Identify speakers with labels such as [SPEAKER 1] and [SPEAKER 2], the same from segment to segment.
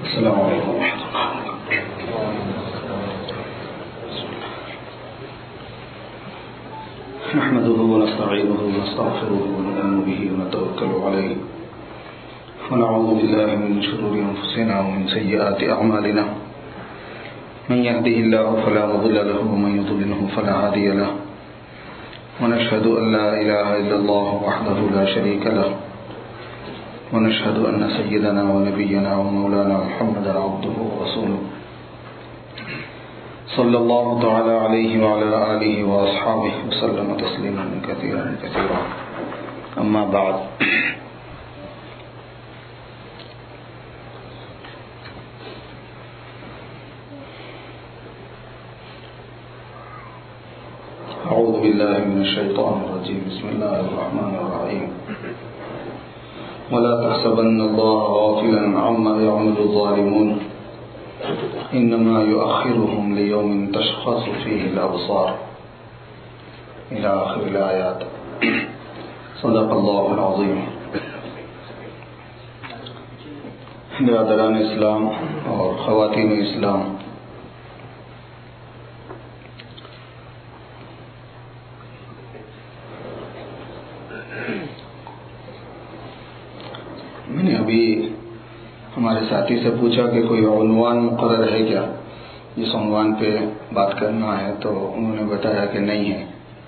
[SPEAKER 1] السلام علیکم ورحمۃ اللہ نحمده ونستعينه ونستغفره ونؤمن به ونتوكل عليه ونعوذ بالله من شرور أنفسنا ومن سيئات أعمالنا من يهده الله فلا مضل له ومن يضلله فلا هادي له ونشهد أن لا إله إلا الله وحده لا شريك له ونشهد أن سيدنا ونبينا ومولانا محمدا عبده ورسوله صلى الله تعالى عليه وعلى آله وأصحابه وسلم تسليما كثيرا كثيرا أما بعد أعوذ بالله من الشيطان الرجيم بسم الله الرحمن الرحيم ولا تحسبن الله غافلا عما يعمل الظالمون إنما يؤخرهم ليوم تشخص فيه الأبصار إلى آخر الآيات صدق الله العظيم. برادران اسلام اور خواتین اسلام، میں نے ابھی ہمارے ساتھی سے پوچھا کہ کوئی عنوان مقرر ہے کیا جس عنوان پہ بات کرنا ہے، تو انہوں نے بتایا کہ نہیں ہے.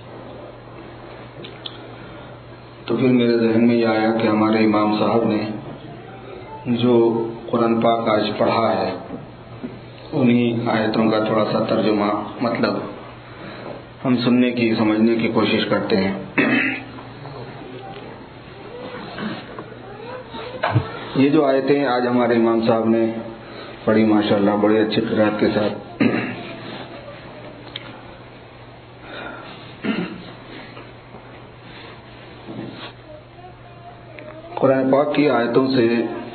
[SPEAKER 1] تو پھر میرے ذہن میں یہ آیا کہ ہمارے امام صاحب نے جو قرآن پاک آج پڑھا ہے انہی آیتوں کا تھوڑا سا ترجمہ مطلب ہم سننے کی سمجھنے کی کوشش کرتے ہیں. یہ جو آیتیں آج ہمارے امام صاحب نے پڑھی ماشاءاللہ بڑی اچھی قرات کے ساتھ، قرآن پاک کی آیتوں سے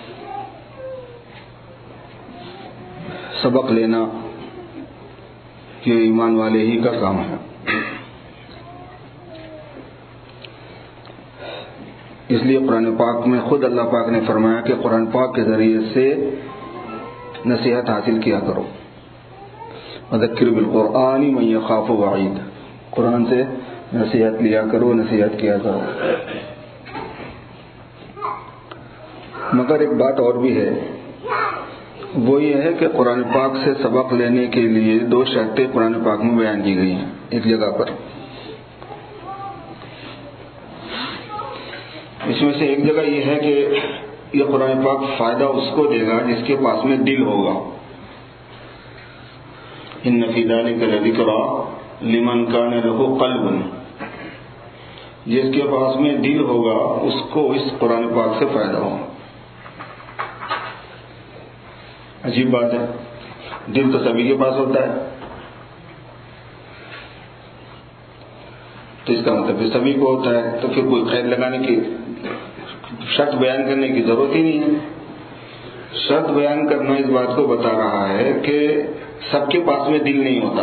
[SPEAKER 1] سبق لینا یہ ایمان والے ہی کا کام ہے. اس لیے قرآن پاک میں خود اللہ پاک نے فرمایا کہ قرآن پاک کے ذریعے سے نصیحت حاصل کیا کرو. وذکر بالقرآن من یخاف وعید، قرآن سے نصیحت لیا کرو، نصیحت کیا کرو. مگر ایک بات اور بھی ہے، وہ یہ ہے کہ قرآن پاک سے سبق لینے کے لیے دو شرطیں قرآن پاک میں بیان کی گئی ہیں ایک جگہ پر. اس میں سے ایک جگہ یہ ہے کہ یہ قرآن پاک فائدہ اس کو دے گا جس کے پاس میں دل ہوگا. ان فی ذلک لذکری لمن کان لہ قلب، جس کے پاس میں دل ہوگا اس کو اس قرآن پاک سے فائدہ ہوگا. عجیب بات ہے، دل تو سبھی کے پاس ہوتا ہے، تو اس کا مطلب سبھی کو ہوتا ہے، تو پھر کوئی قید لگانے کی شرط بیان کرنے کی ضرورت ہی نہیں ہے. شرط بیان کرنا اس بات کو بتا رہا ہے کہ سب کے پاس میں دل نہیں ہوتا.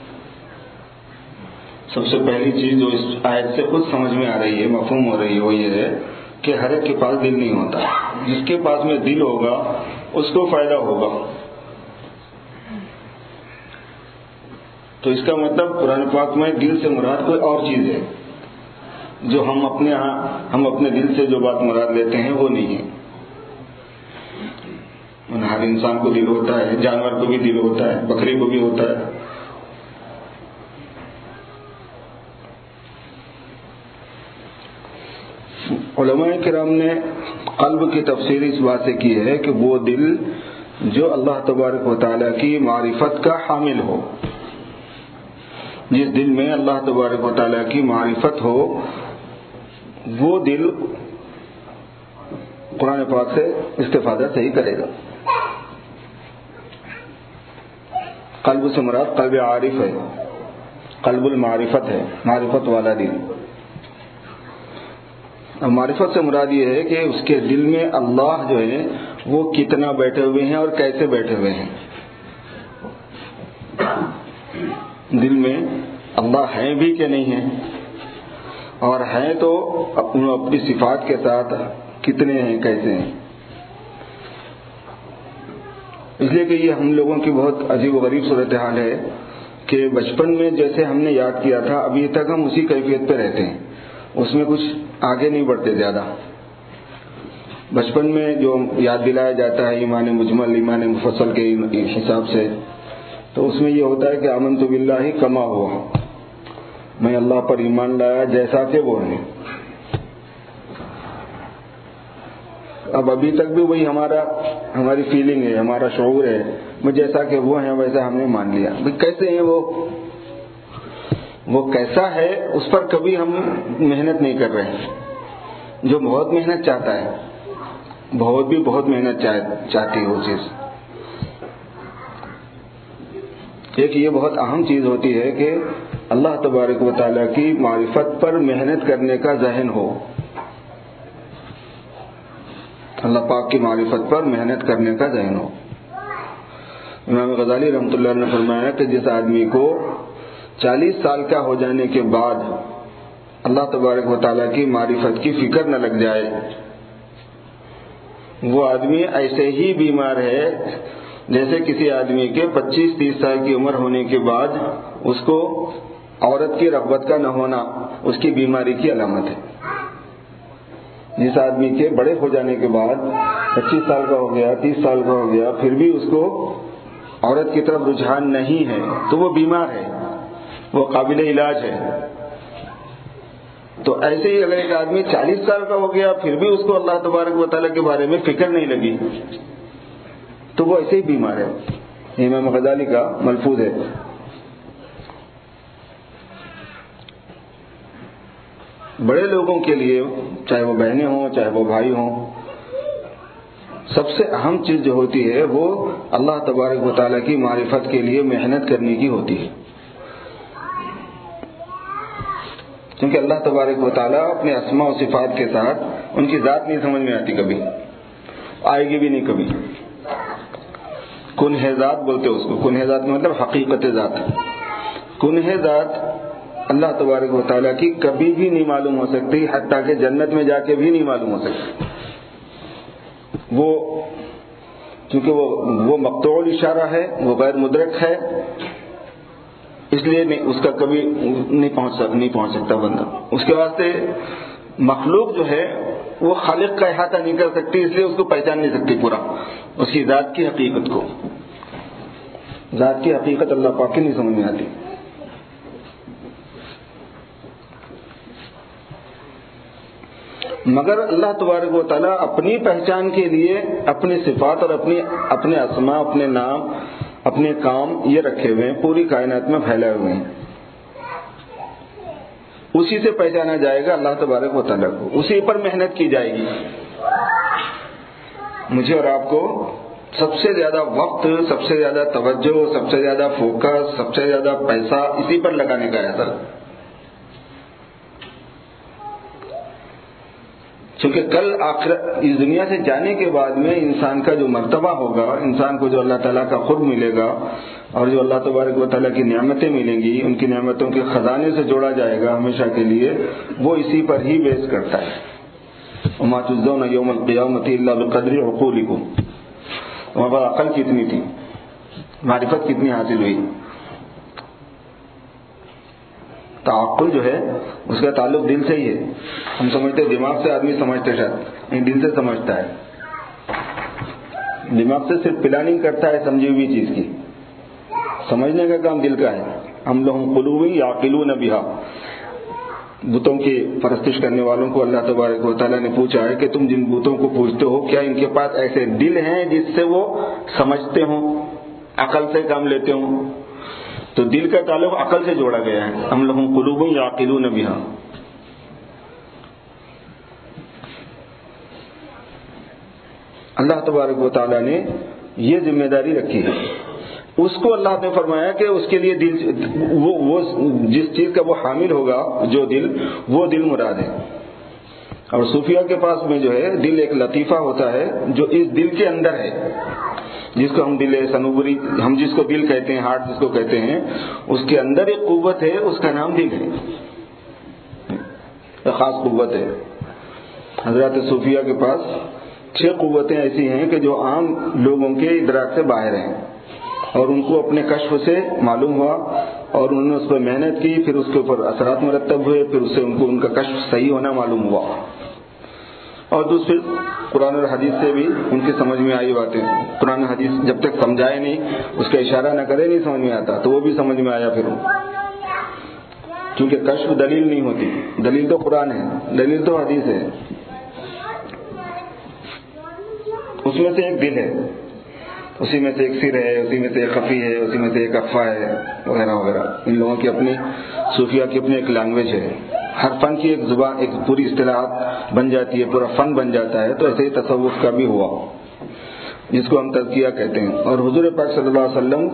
[SPEAKER 1] سب سے پہلی چیز جو اس آیت سے خود سمجھ میں آ رہی ہے، مفہوم ہو رہی ہے، وہ یہ ہے کہ ہر ایک کے پاس دل نہیں ہوتا. جس کے پاس میں دل ہوگا اس کو فائدہ ہوگا. تو اس کا مطلب قرآن پاک میں دل سے مراد کوئی اور چیز ہے جو ہم اپنے دل سے جو بات مراد لیتے ہیں وہ نہیں ہے. ہر انسان کو دل ہوتا ہے، جانور کو بھی دل ہوتا ہے، بکری کو بھی ہوتا ہے. علماء کرام نے قلب کی تفسیر اس بات سے کی ہے کہ وہ دل جو اللہ تبارک و تعالیٰ کی معرفت کا حامل ہو. جس دل میں اللہ تبارک و تعالیٰ کی معرفت ہو وہ دل قرآن پاک سے استفادہ صحیح کرے گا. قلب سے مراد قلب عارف ہے، قلب المعرفت ہے، معرفت والا دل. معرفت سے مراد یہ ہے کہ اس کے دل میں اللہ جو ہے وہ کتنا بیٹھے ہوئے ہیں اور کیسے بیٹھے ہوئے ہیں. دل میں اللہ ہیں بھی کہ نہیں ہیں، اور ہیں تو اپنی صفات کے ساتھ کتنے ہیں، کیسے ہیں. اس لیے کہ یہ ہم لوگوں کی بہت عجیب و غریب صورتحال ہے کہ بچپن میں جیسے ہم نے یاد کیا تھا ابھی تک ہم اسی کیفیت پہ رہتے ہیں، اس میں کچھ آگے نہیں بڑھتے زیادہ۔ بچپن میں جو یاد دلایا جاتا ہے ایمان مجمل ایمان مفصل کے حساب سے، تو اس میں یہ ہوتا ہے کہ آمنت باللہ کما ہوا، میں اللہ پر ایمان لایا جیسا کہ وہ ہے۔ اب ابھی تک بھی وہی ہماری فیلنگ ہے، ہمارا شعور ہے، وہ جیسا کہ وہ ہیں ویسا ہم نے مان لیا۔ کیسے ہیں وہ کیسا ہے اس پر کبھی ہم محنت نہیں کر رہے ہیں۔ جو بہت محنت چاہتا ہے، بہت محنت چاہتی ہے وہ چیز۔ ایک یہ بہت اہم چیز ہوتی ہے کہ اللہ تبارک و تعالیٰ کی معرفت پر محنت کرنے کا ذہن ہو، اللہ پاک کی معرفت پر محنت کرنے کا ذہن ہو۔ امام غزالی رحمۃ اللہ نے فرمایا کہ جس آدمی کو 40 سال کا ہو جانے کے بعد اللہ تبارک و تعالیٰ کی معرفت کی فکر نہ لگ جائے، وہ آدمی ایسے ہی بیمار ہے جیسے کسی آدمی کے 25-30 سال کی عمر ہونے کے بعد اس کو عورت کی رغبت کا نہ ہونا اس کی بیماری کی علامت ہے۔ جس آدمی کے بڑے ہو جانے کے بعد 25 سال کا ہو گیا، 30 سال کا ہو گیا، پھر بھی اس کو عورت کی طرف رجحان نہیں ہے تو وہ بیمار ہے، وہ قابل علاج ہے۔ تو ایسے ہی اگر ایک آدمی 40 سال کا ہو گیا پھر بھی اس کو اللہ تبارک و تعالیٰ کے بارے میں فکر نہیں لگی تو وہ ایسے ہی بیمار ہے۔ امام غزالی کا ملفوظ ہے۔ بڑے لوگوں کے لیے، چاہے وہ بہنیں ہوں چاہے وہ بھائی ہوں، سب سے اہم چیز جو ہوتی ہے وہ اللہ تبارک و تعالیٰ کی معرفت کے لیے محنت کرنے کی ہوتی ہے، کیونکہ اللہ تبارک و تعالیٰ اپنے اسماء و صفات کے ساتھ ان کی ذات نہیں سمجھ میں آتی، کبھی آئے گی بھی نہیں کبھی۔ کنہ ذات بولتے اس کو، کنہ ذات مطلب حقیقت ذات۔ کنہ ذات اللہ تبارک و تعالیٰ کی کبھی بھی نہیں معلوم ہو سکتی، حتیٰ کہ جنت میں جا کے بھی نہیں معلوم ہو سکتی۔ وہ کیونکہ وہ مقطوع الاشارہ ہے، وہ غیر مدرک ہے، اس لیے اس کا کبھی نہیں پہنچ سکتا بندہ۔ اس کے واسطے مخلوق جو ہے وہ خالق کا احاطہ نہیں کر سکتی، اس لیے اس کو پہچان نہیں سکتی پورا، اس کی ذات کی حقیقت کو۔ ذات کی حقیقت اللہ پاک کی نہیں سمجھ میں آتی۔ مگر اللہ تبارک و تعالیٰ اپنی پہچان کے لیے اپنی صفات اور اپنے اسماء، اپنے نام، اپنے کام یہ رکھے ہوئے ہیں، پوری کائنات میں پھیلائے ہوئے ہیں۔ اسی سے پہچانا جائے گا اللہ تبارک و تعالیٰ کو، اسی پر محنت کی جائے گی۔ مجھے اور آپ کو سب سے زیادہ وقت، سب سے زیادہ توجہ، سب سے زیادہ فوکس، سب سے زیادہ پیسہ اسی پر لگانے کا ہے سر، کیونکہ کل آخرت اس دنیا سے جانے کے بعد میں انسان کا جو مرتبہ ہوگا، انسان کو جو اللہ تعالیٰ کا قرب ملے گا اور جو اللہ تبارک و تعالیٰ کی نعمتیں ملیں گی، ان کی نعمتوں کے خزانے سے جوڑا جائے گا ہمیشہ کے لیے، وہ اسی پر ہی بیس کرتا ہے۔ وما تجزون یوم القیامۃ الا بقدر عقولکم۔ وہاں پر عقل کتنی تھی، معرفت کتنی حاصل ہوئی۔ تعقل جو ہے اس کا تعلق دل سے ہی ہے۔ ہم سمجھتے دماغ سے آدمی سمجھتے شاید نہیں، دل سے سمجھتا ہے۔ دماغ سے صرف پلاننگ کرتا ہے سمجھی ہوئی چیز کی، سمجھنے کا کام دل کا ہے۔ ہم لوگ قلوب یعقلون بہا۔ بتوں کی پرستش کرنے والوں کو اللہ تبارک و تعالیٰ نے پوچھا ہے کہ تم جن بتوں کو پوجتے ہو کیا ان کے پاس ایسے دل ہیں جس سے وہ سمجھتے ہوں، عقل سے کام لیتے ہوں؟ تو دل کا تعلق عقل سے جوڑا گیا ہے۔ ہم لوگ قلوب یعقلون بہا۔ اللہ تبارک و تعالیٰ نے یہ ذمہ داری رکھی ہے، اس کو اللہ نے فرمایا کہ اس کے لیے دل، وہ جس چیز کا وہ حامل ہوگا، جو دل، وہ دل مراد ہے۔ اور صوفیہ کے پاس میں جو ہے دل ایک لطیفہ ہوتا ہے جو اس دل کے اندر ہے، جس کو ہم دل صنوبری، ہم جس کو دل کہتے ہیں، ہارٹ جس کو کہتے ہیں، اس کے اندر ایک قوت ہے، اس کا نام دل ہے، ایک خاص قوت ہے۔ حضرات صوفیہ کے پاس 6 قوتیں ایسی ہیں کہ جو عام لوگوں کے ادراک سے باہر ہیں، اور ان کو اپنے کشف سے معلوم ہوا، اور انہوں نے اس پر محنت کی، پھر اس کے اوپر اثرات مرتب ہوئے، پھر اس سے ان کو ان کا کشف صحیح ہونا معلوم ہوا، اور دوسری قرآن اور حدیث سے بھی ان کی سمجھ میں آئی باتیں۔ قرآن حدیث جب تک سمجھائے نہیں، اس کا اشارہ نہ کرے، نہیں سمجھ میں آتا، تو وہ بھی سمجھ میں آیا پھر، کیونکہ کشف دلیل نہیں ہوتی، دلیل تو قرآن ہے، دلیل تو حدیث ہے، اس میں سے ایک دل ہے، اسی میں سے ایک سر ہے، اسی میں سے ایک خفی ہے، اسی میں سے ایک اخفا ہے، وغیرہ وغیرہ۔ ان لوگوں کی اپنی صوفیہ کی اپنی ایک لینگویج ہے، ہر فن کی ایک زبان، ایک پوری اصطلاحات بن جاتی ہے، پورا فن بن جاتا ہے۔ تو ایسے ہی تصوف کا بھی ہوا، جس کو ہم تزکیہ کہتے ہیں۔ اور حضور پاک صلی اللہ علیہ وسلم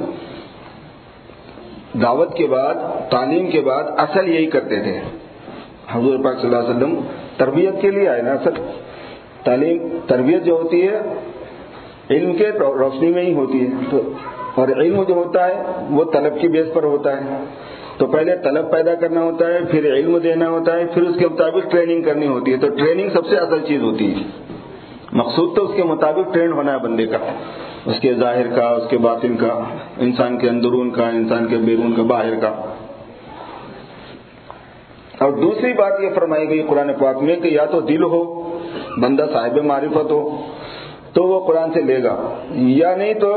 [SPEAKER 1] دعوت کے بعد، تعلیم کے بعد اصل یہی کرتے تھے۔ حضور پاک صلی اللہ علیہ وسلم تربیت کے لیے آئے نا، اصل تعلیم، تربیت جو ہوتی ہے علم کے روشنی میں ہی ہوتی ہے، اور علم جو ہوتا ہے وہ طلب کی بیس پر ہوتا ہے۔ تو پہلے طلب پیدا کرنا ہوتا ہے، پھر علم دینا ہوتا ہے، پھر اس کے مطابق ٹریننگ کرنی ہوتی ہے۔ تو ٹریننگ سب سے اصل چیز ہوتی ہے، مقصود تو اس کے مطابق ٹرین ہونا ہے بندے کا، اس کے ظاہر کا، اس کے باطن کا، انسان کے اندرون کا، انسان کے بیرون کا، باہر کا۔ اور دوسری بات یہ فرمائی گئی قرآن پاک میں کہ یا تو دل ہو، بندہ صاحب معرفت ہو تو وہ قرآن سے لے گا، یا نہیں تو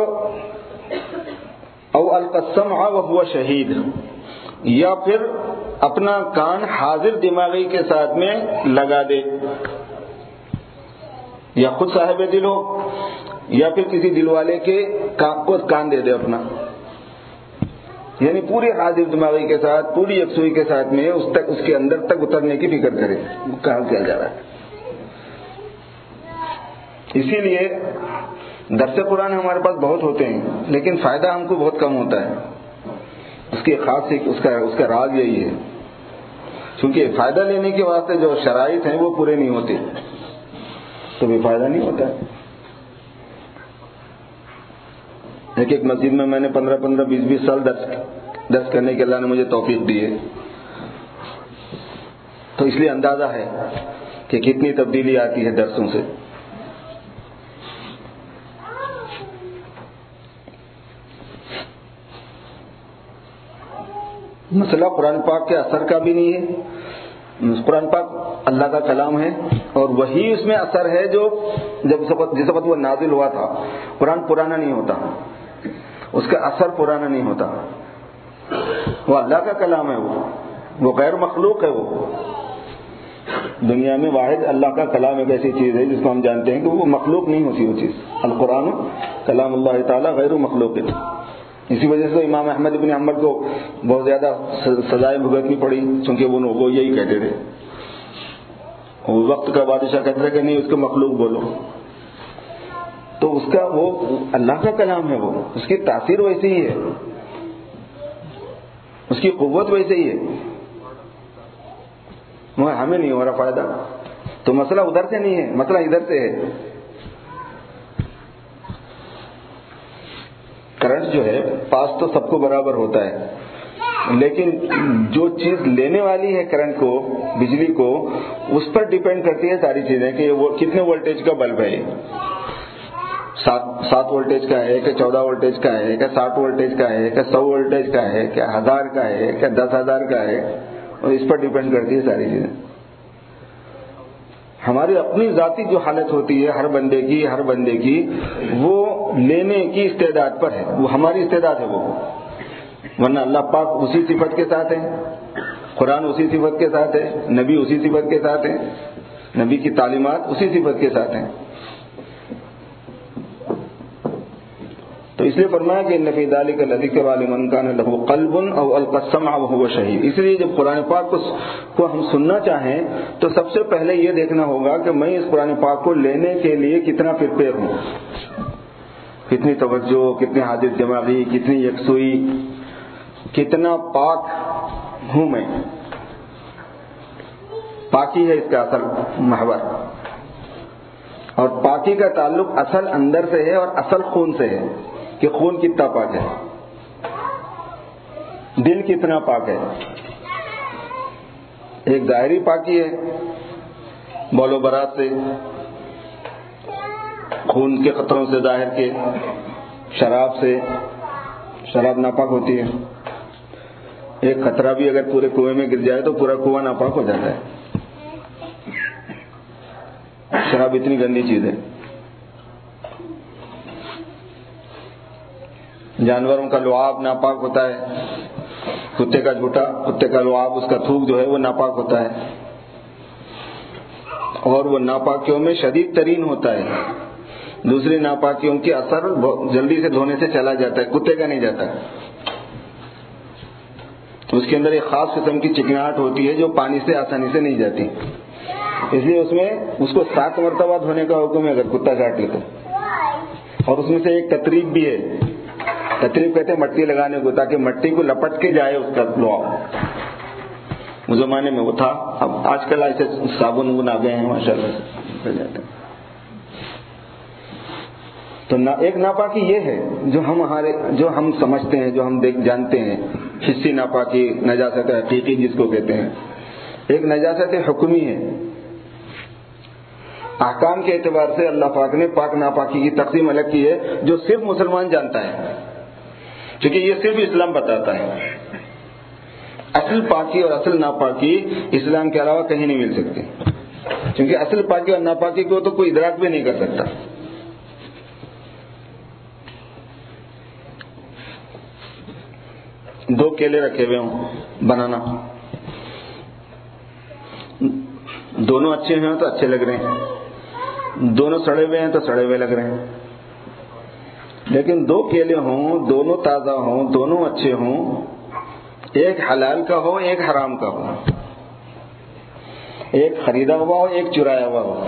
[SPEAKER 1] او القسمع وهو شہید، یا پھر اپنا کان حاضر دماغی کے ساتھ میں لگا دے، یا خود صاحب دل ہو یا پھر کسی دل والے کے کو کان دے دے اپنا، یعنی پوری حاضر دماغی کے ساتھ، پوری یکسوئی کے ساتھ میں اس کے اندر تک اترنے کی فکر کرے، کہا کیا جا رہا ہے۔ اسی لیے درس قرآن ہمارے پاس بہت ہوتے ہیں، لیکن فائدہ ہم کو بہت کم ہوتا ہے۔ اس کی خاص اس کا راز یہی ہے، کیونکہ فائدہ لینے کے واسطے جو شرائط ہیں وہ پورے نہیں ہوتے، تو بھی فائدہ نہیں ہوتا ہے۔ ایک مسجد میں نے 15 20 سال درس کرنے کے اللہ نے مجھے توفیق دی ہے، تو اس لیے اندازہ ہے کہ کتنی تبدیلی آتی ہے درسوں سے۔ مسئلہ قرآن پاک کے اثر کا بھی نہیں ہے، قرآن پاک اللہ کا کلام ہے، اور وہی اس میں اثر ہے جو جس وقت وہ نازل ہوا تھا۔ قرآن پرانا نہیں ہوتا، اس کا اثر پرانا نہیں ہوتا، وہ اللہ کا کلام ہے، وہ غیر مخلوق ہے۔ وہ دنیا میں واحد اللہ کا کلام ایک ایسی چیز ہے جس کو ہم جانتے ہیں کہ وہ مخلوق نہیں ہوتی، وہ چیز القرآن کلام اللہ تعالیٰ غیر مخلوق ہے۔ اسی وجہ سے امام احمد بن حنبل کو بہت زیادہ سزائیں بھگتنی پڑی، چونکہ وہ یہی کہتے تھے، وہ وقت کا بادشاہ کہتے تھے کہ نہیں اس کو مخلوق بولو، تو اس کا وہ اللہ کا کلام ہے، وہ اس کی تاثیر ویسی ہی ہے، اس کی قوت ویسے ہی ہے، مگر ہمیں نہیں ہو رہا فائدہ۔ تو مسئلہ ادھر سے نہیں ہے، مسئلہ ادھر سے ہے۔ کرنٹ جو ہے پاس تو سب کو برابر ہوتا ہے، لیکن جو چیز لینے والی ہے کرنٹ کو، بجلی کو، اس پر ڈیپینڈ کرتی ہے ساری چیزیں کہ وہ کتنے وولٹیج کا بلب ہے، 7 وولٹیج کا ہے کہ 14 وولٹیج کا ہے کہ 60 وولٹیج کا ہے کہ 100 وولٹیج کا ہے کہ 1000 کا ہے کہ 10,000 کا ہے، اور اس پر ڈیپینڈ کرتی ہے ساری چیزیں۔ ہماری اپنی ذاتی جو حالت ہوتی ہے ہر بندے کی وہ لینے کی استعداد پر ہے، وہ ہماری استعداد ہے وہ، ورنہ اللہ پاک اسی صفت کے ساتھ ہے، قرآن اسی صفت کے ساتھ ہے، نبی اسی صفت کے ساتھ ہے، نبی کی تعلیمات اسی صفت کے ساتھ ہیں۔ تو اس لیے فرمایا کہ ان فی ذلک لذکر لمن کان لہ قلب او القى السمع وهو شہید۔ اس لیے جب قرآن پاک کو ہم سننا چاہیں تو سب سے پہلے یہ دیکھنا ہوگا کہ میں اس قرآن پاک کو لینے کے لیے کتنا پریپیئر ہوں، کتنی توجہ، کتنی حاضر دماغی، کتنی یکسوئی، کتنا پاک ہوں میں۔ پاکی ہے اس کا اصل محور، اور پاکی کا تعلق اصل اندر سے ہے اور اصل خون سے ہے کہ خون کتنا پاک ہے، دل کتنا پاک ہے۔ ایک ظاہری پاکی ہے بول و برات سے،
[SPEAKER 2] خون کے قطروں سے ظاہر کے، شراب سے، شراب ناپاک ہوتی ہے. ایک قطرہ بھی اگر پورے کنویں میں گر جائے تو پورا کنواں ناپاک ہو جاتا ہے. شراب اتنی گندی چیز ہے. جانوروں کا لعاب ناپاک ہوتا ہے. کتے کا جھوٹا، کتے کا لعاب، اس کا تھوک جو ہے وہ ناپاک ہوتا ہے، اور وہ ناپاکیوں میں شدید ترین ہوتا ہے. دوسری ناپاکیوں کے اثر جلدی سے دھونے سے چلا جاتا ہے، کتے کا نہیں جاتا. اس کے اندر ایک خاص قسم کی چکناہٹ ہوتی ہے جو پانی سے آسانی سے نہیں جاتی، اس لیے اس کو 7 مرتبہ دھونے کا حکم ہے اگر کتا کاٹ لے تو. اور اس میں سے ایک تتریب بھی ہے. تتریب کہتے ہیں مٹی لگانے کو، تاکہ مٹی کو لپٹ کے جائے اس کا لعاب. اس زمانے میں وہ تھا، اب آج کل ایسے صابن آ گئے ہیں ماشاءاللہ. تو ایک ناپاکی یہ ہے جو ہم سمجھتے ہیں، جو ہم جانتے ہیں، حسی ناپاکی، نجاست حقیقی جس کو کہتے ہیں. ایک نجاست حکمی ہے. احکام کے اعتبار سے اللہ پاک نے پاک ناپاکی کی تقسیم الگ کی ہے جو صرف مسلمان جانتا ہے، کیونکہ یہ صرف اسلام بتاتا ہے. اصل پاکی اور اصل ناپاکی اسلام کے علاوہ کہیں نہیں مل سکتی، کیونکہ اصل پاکی اور ناپاکی کو تو کوئی ادراک بھی نہیں کر سکتا. دو کیلے رکھے ہوئے ہوں، بنانا، دونوں اچھے ہیں تو اچھے لگ رہے ہیں، دونوں سڑے ہوئے ہیں تو سڑے ہوئے لگ رہے ہیں. لیکن دو کیلے ہوں، دونوں تازہ ہوں، دونوں اچھے ہوں، ایک حلال کا ہو ایک حرام کا ہو، ایک خریدا ہوا ہو ایک چرایا ہوا ہو،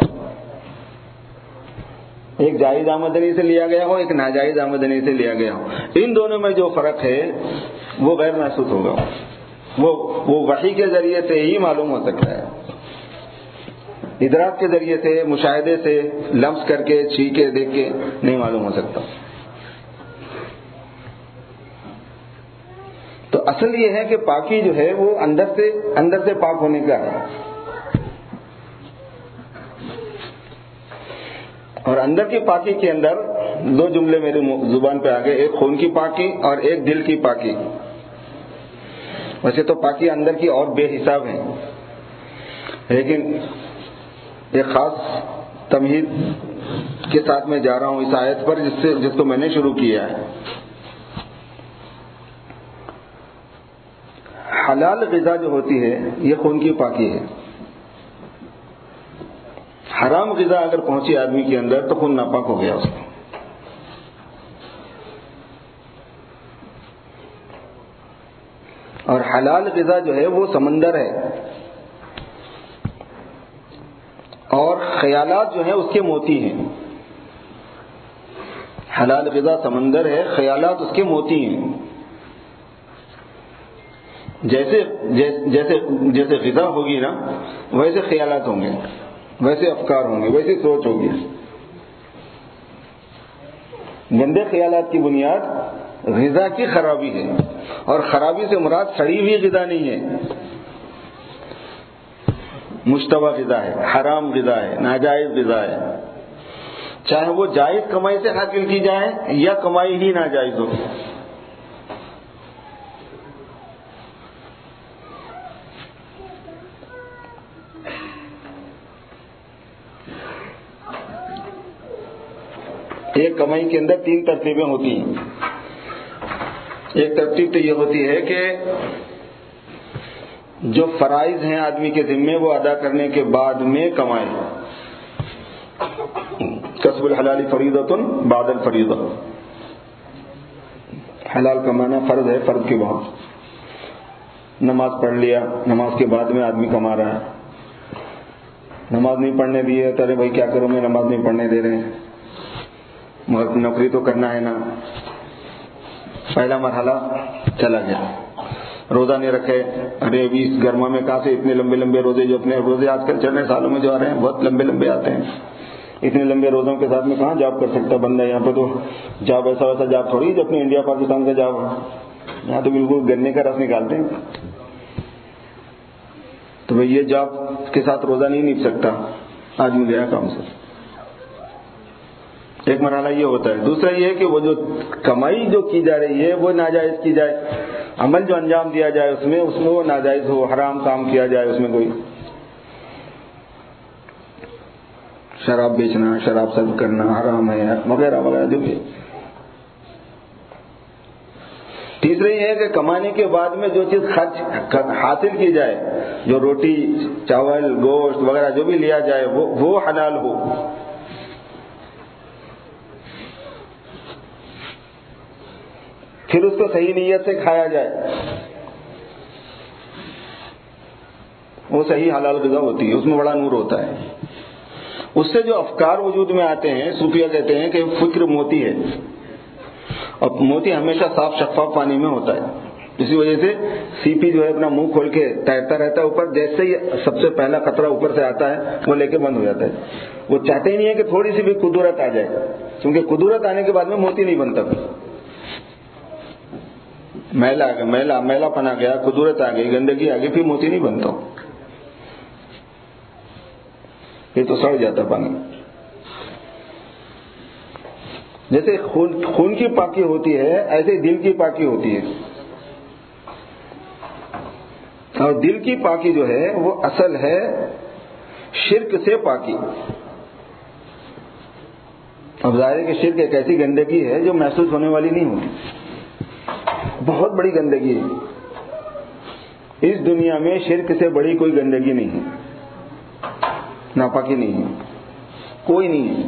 [SPEAKER 2] ایک جائز آمدنی سے لیا گیا ہو ایک ناجائز آمدنی سے لیا گیا ہو، ان دونوں میں جو فرق ہے وہ غیر محسوس ہوگا. وہ وحی کے ذریعے سے ہی معلوم ہو سکتا ہے، ادراک کے ذریعے سے، مشاہدے سے، لمس کر کے، چھی کے، دیکھ کے نہیں معلوم ہو سکتا. تو اصل یہ ہے کہ پاکی جو ہے وہ اندر سے پاک ہونے کا ہے. اور اندر کی پاکی کے اندر 2 جملے میرے زبان پہ آ گئے، ایک خون کی پاکی اور ایک دل کی پاکی. ویسے تو پاکی اندر کی اور بے حساب ہیں، لیکن ایک خاص تمہید کے ساتھ میں جا رہا ہوں اس آیت پر جس کو میں نے شروع کیا ہے. حلال غذا جو ہوتی ہے یہ خون کی پاکی ہے. حرام غذا اگر پہنچی آدمی کے اندر تو خون ناپاک ہو گیا اس کو. اور حلال غذا جو ہے وہ سمندر ہے، اور خیالات جو ہیں اس کے موتی ہیں. حلال غذا سمندر ہے، خیالات اس کے موتی ہیں. جیسے غذا ہوگی نا ویسے خیالات ہوں گے، ویسے افکار ہوں گے، ویسے سوچ ہوگی. گندے خیالات کی بنیاد غذا کی خرابی ہے، اور خرابی سے مراد سڑی ہوئی غذا نہیں ہے، مشتبہ غذا ہے، حرام غذا ہے، ناجائز غذا ہے، چاہے وہ جائز کمائی سے حاصل کی جائے یا کمائی ہی ناجائز ہو. ایک کمائی کے اندر 3 ترتیبیں ہوتی ہیں. ایک ترتیب تو یہ ہوتی ہے کہ جو فرائض ہیں آدمی کے ذمے وہ ادا کرنے کے بعد میں کمائے. کسب الحلال فریضۃ بعد الفریضہ، حلال کمانا فرض ہے، فرض کے بعد. نماز پڑھ لیا، نماز کے بعد میں آدمی کما رہا ہے. نماز نہیں پڑھنے دی ہے تو ارے بھائی کیا کروں میں، نماز نہیں پڑھنے دے رہے ہیں، مگر نوکری تو کرنا ہے نا. پہلا مرحلہ چلا گیا. روزہ نہیں رکھے، ارے ابھی اس گرما میں کہاں سے اتنے لمبے لمبے روزے، جو اپنے روزے آج کل چل رہے سالوں میں جو آ رہے ہیں بہت لمبے لمبے آتے ہیں. اتنے لمبے روزوں کے ساتھ میں کہاں جاب کر سکتا بندہ؟ یہاں پہ تو جاب ایسا ویسا جاب تھوڑی جو اپنے انڈیا پاکستان کا جاب ہے. یہاں تو بالکل گنے کا رس نکالتے ہیں. تو بھائی یہ جاب کے ساتھ روزہ نہیں نپ سکتا، آدمی گیا کام سے. ایک مرحلہ یہ ہوتا ہے. دوسرا یہ ہے کہ وہ جو کمائی جو کی جا رہی ہے وہ ناجائز کی جائے، عمل جو انجام دیا جائے اس میں وہ ناجائز ہو، حرام کام کیا جائے اس میں، کوئی شراب بیچنا، شراب سرو کرنا حرام ہے وغیرہ وغیرہ جو بھی. تیسرا یہ ہے کہ کمانے کے بعد میں جو چیز خرچ حاصل کی جائے، جو روٹی چاول گوشت وغیرہ جو بھی لیا جائے وہ حلال ہو. پھر اس کو صحیح نیت سے کھایا جائے، وہ صحیح حلال غذا ہوتی ہے، اس میں بڑا نور ہوتا ہے. اس سے جو افکار وجود میں آتے ہیں، صوفیہ کہتے ہیں کہ فکر موتی ہے، اور موتی ہمیشہ صاف شفاف پانی میں ہوتا ہے. اسی وجہ سے سیپی جو ہے اپنا منہ کھول کے تیرتا رہتا ہے اوپر، جیسے ہی سب سے پہلا خطرہ اوپر سے آتا ہے وہ لے کے بند ہو جاتا ہے. وہ چاہتے ہی نہیں ہے کہ تھوڑی سی بھی قدرت آ جائے، کیونکہ قدرت آنے کے بعد میں موتی نہیں بنتا. میلا پن آ گیا، قدرت آ گئی، گندگی آ گئی، پھر موتی نہیں بنتا، یہ تو سڑ جاتا پانی. جیسے خون کی پاکی ہوتی ہے ایسے دل کی پاکی ہوتی ہے، اور دل کی پاکی جو ہے وہ اصل ہے شرک سے پاکی. اب ظاہر ہے کہ شرک ایک ایسی گندگی ہے جو محسوس ہونے والی نہیں ہوتی، بہت بڑی گندگی ہے. اس دنیا میں شرک سے بڑی کوئی گندگی نہیں ہے، ناپاکی نہیں ہے، کوئی نہیں ہے.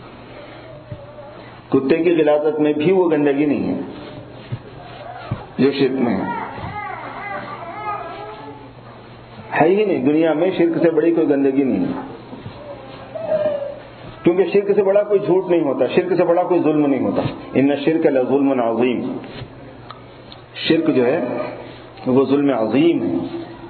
[SPEAKER 2] کتے کی غلاظت میں بھی وہ گندگی نہیں ہے جو شرک میں ہے ہی نہیں. دنیا میں شرک سے بڑی کوئی گندگی نہیں ہے، کیونکہ شرک سے بڑا کوئی جھوٹ نہیں ہوتا، شرک سے بڑا کوئی ظلم نہیں ہوتا. ان الشرک لظلم عظیم، شرک جو ہے وہ ظلم عظیم ہے.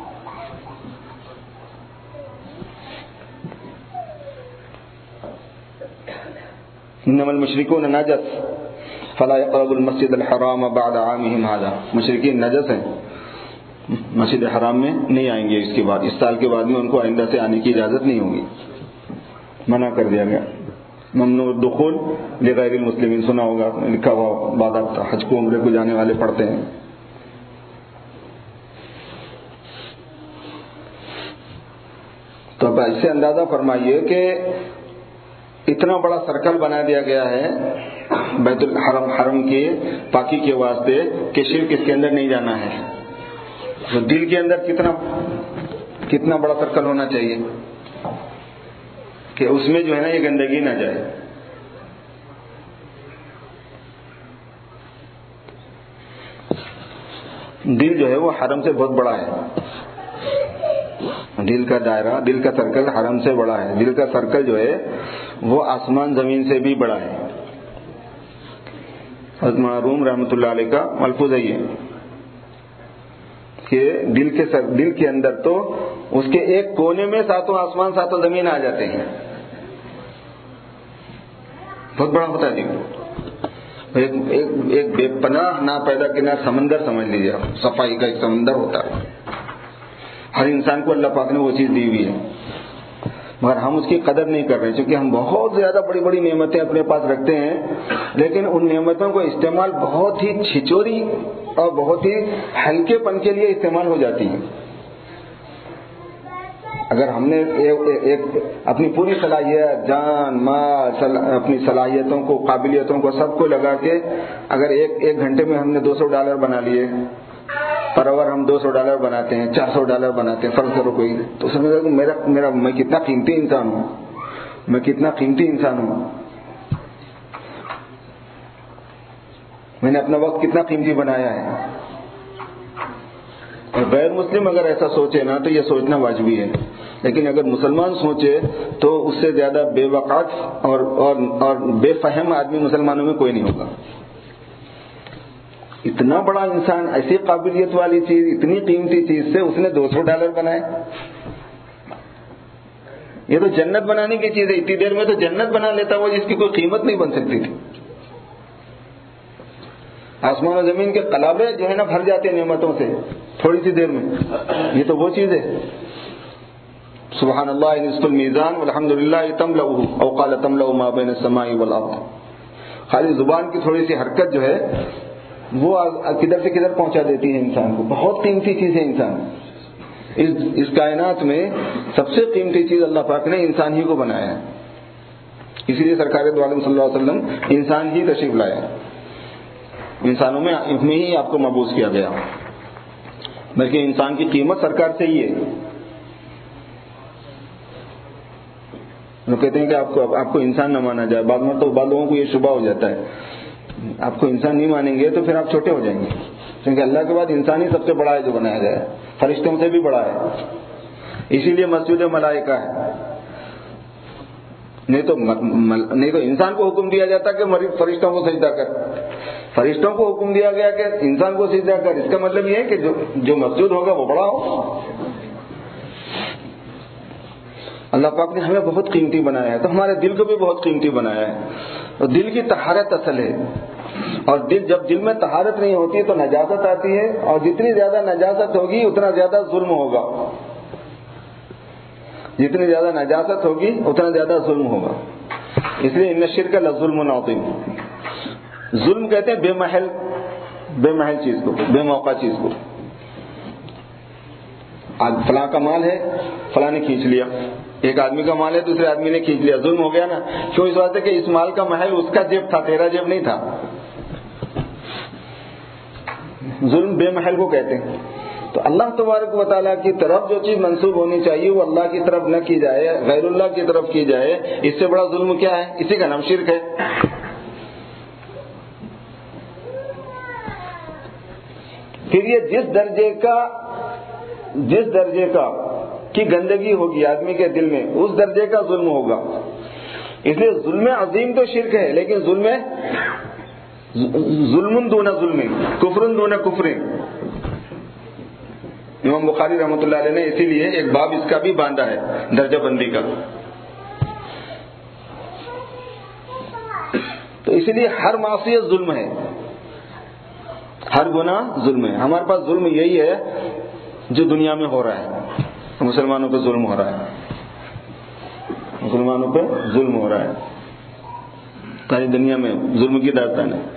[SPEAKER 2] انما المشركون نجس فلا يقربوا المسجد الحرام بعد عامهم هذا. مشرکین نجس ہیں، مسجد حرام میں نہیں آئیں گے اس کے بعد، اس سال کے بعد میں ان کو آئندہ سے آنے کی اجازت نہیں ہوگی، منع کر دیا گیا. ممنوع الدخول لغیر المسلمین، سنا ہوگا لکھا ہوا باضابطہ، حج کو عمرے کو جانے والے پڑھتے ہیں. تو اب اس سے اندازہ فرمائیے کہ اتنا بڑا سرکل بنا دیا گیا ہے بیت الحرم، حرم کے پاکی کے واسطے، کہ شرک اس کے اندر نہیں جانا ہے. تو دل کے اندر کتنا بڑا سرکل ہونا چاہیے کہ اس میں جو ہے نا یہ گندگی نہ جائے. دل جو ہے وہ حرم سے بہت بڑا ہے، دل کا دائرہ، دل کا سرکل حرم سے بڑا ہے. دل کا سرکل جو ہے وہ آسمان زمین سے بھی بڑا ہے. حضرت معروم رحمۃ اللہ علیہ کا ملفوظ ہے یہ کہ دل کے اندر تو اس کے ایک کونے میں ساتوں آسمان ساتوں زمین آ جاتے ہیں. بہت بڑا ہوتا ہے دل، ایک بے پناہ نا پیدا کرنا سمندر سمجھ لیجیے، صفائی کا ایک سمندر ہوتا ہے. ہر انسان کو اللہ پاک نے وہ چیز دی ہوئی ہے، مگر ہم اس کی قدر نہیں کر رہے، کیونکہ ہم بہت زیادہ بڑی بڑی نعمتیں اپنے پاس رکھتے ہیں، لیکن ان نعمتوں کو استعمال بہت ہی چھچوری اور بہت ہی ہلکے پن کے لیے استعمال ہو جاتی ہیں. اگر ہم نے اپنی پوری صلاحیت، جان مال، اپنی صلاحیتوں کو، قابلیتوں کو، سب کو لگا کے اگر ایک گھنٹے میں ہم نے $200 بنا لیے، پر اوور ہم $200 بناتے ہیں، $400 بناتے ہیں، فرض کرو کوئی، تو سمجھ کہ میں کتنا قیمتی انسان ہوں، میں کتنا قیمتی انسان ہوں، میں نے اپنا وقت کتنا قیمتی بنایا ہے. اور غیر مسلم اگر ایسا سوچے نا تو یہ سوچنا واجبی ہے، لیکن اگر مسلمان سوچے تو اس سے زیادہ بے وقت اور بے فہم آدمی مسلمانوں میں کوئی نہیں ہوگا. اتنا بڑا انسان، ایسی قابلیت والی چیز، اتنی قیمتی چیز سے اس نے $200 بنائے. یہ تو جنت بنانے کی چیز ہے، اتنی دیر میں تو جنت بنا لیتا وہ جس کی کوئی قیمت نہیں بن سکتی تھی. آسمان و زمین کے قلابے جو ہے نا بھر جاتے ہیں نعمتوں سے تھوڑی سی دیر میں. یہ تو وہ چیز ہے. سبحان اللہ نصف المیزان والحمد للہ تملؤہ او قال تملؤ ما بین السماء والارض. خالی زبان کی تھوڑی سی حرکت جو ہے وہ کدھر سے کدھر پہنچا دیتی ہے انسان کو. بہت قیمتی چیز ہے انسان. اس کائنات میں سب سے قیمتی چیز اللہ پاک نے انسان ہی کو بنایا ہے. اسی لیے سرکار دو عالم صلی اللہ علیہ وسلم انسان ہی تشریف لائے. انسانوں میں ہی آپ کو مبعوث کیا گیا، بلکہ انسان کی قیمت سرکار سے ہی ہے. وہ کہتے ہیں کہ آپ کو انسان نہ مانا جائے. بعد لوگوں کو یہ شبہ ہو جاتا ہے، آپ کو انسان نہیں مانیں گے تو پھر آپ چھوٹے ہو جائیں گے، کیونکہ اللہ کے بعد انسان ہی سب سے بڑا ہے جو بنایا گیا ہے، فرشتوں سے بھی بڑا ہے. اسی لیے مسجد ملائکہ ہے. نہیں تو انسان کو حکم دیا جاتا کہ فرشتوں کو سجدہ کر. فرشتوں کو حکم دیا گیا کہ انسان کو سجدہ کر. اس کا مطلب یہ ہے کہ جو مسجود ہوگا وہ بڑا ہو. اللہ پاک نے ہمیں بہت قیمتی بنایا ہے، تو ہمارے دل کو بھی بہت قیمتی بنایا ہے. اور دل کی طہارت اصل ہے. اور جب دل میں طہارت نہیں ہوتی تو نجاست آتی ہے، اور جتنی زیادہ نجاست ہوگی اتنا زیادہ ظلم ہوگا. جتنی زیادہ نجاست ہوگی اتنا زیادہ ظلم ہوگا. اس لیے ان الشرک لظلم عظیم. ظلم کہتے ہیں بے محل چیز کو، بے موقع چیز کو. آج فلاں کا مال ہے، فلاں نے کھینچ لیا. ایک آدمی کا مال ہے، دوسرے آدمی نے کھینچ لیا. ظلم ہو گیا نا. کیوں؟ اس واسطے کہ اس مال کا محل اس کا جیب تھا، تیرا جیب نہیں تھا. ظلم بے محل کو کہتے ہیں. تو اللہ تبارک و تعالیٰ کی طرف جو چیز منسوب ہونی چاہیے وہ اللہ کی طرف نہ کی جائے، غیر اللہ کی طرف کی جائے. اس سے بڑا ظلم کیا ہے؟ اسی کا نام شرک ہے. پھر یہ جس درجے کا کی گندگی ہوگی آدمی کے دل میں، اس درجے کا ظلم ہوگا. اس لیے ظلم عظیم تو شرک ہے، لیکن ظلم دون ظلم، کفر دون کفر. امام بخاری رحمۃ اللہ علیہ نے اسی لیے ایک باب اس کا بھی باندھا ہے، درجہ بندی کا. تو اسی لیے ہر معصیت ظلم ہے، ہر گناہ ظلم ہے. ہمارے پاس ظلم یہی ہے جو دنیا میں ہو رہا ہے. مسلمانوں پہ ظلم ہو رہا ہے، مسلمانوں پہ ظلم ہو رہا ہے. ساری دنیا میں ظلم کی داستان ہے.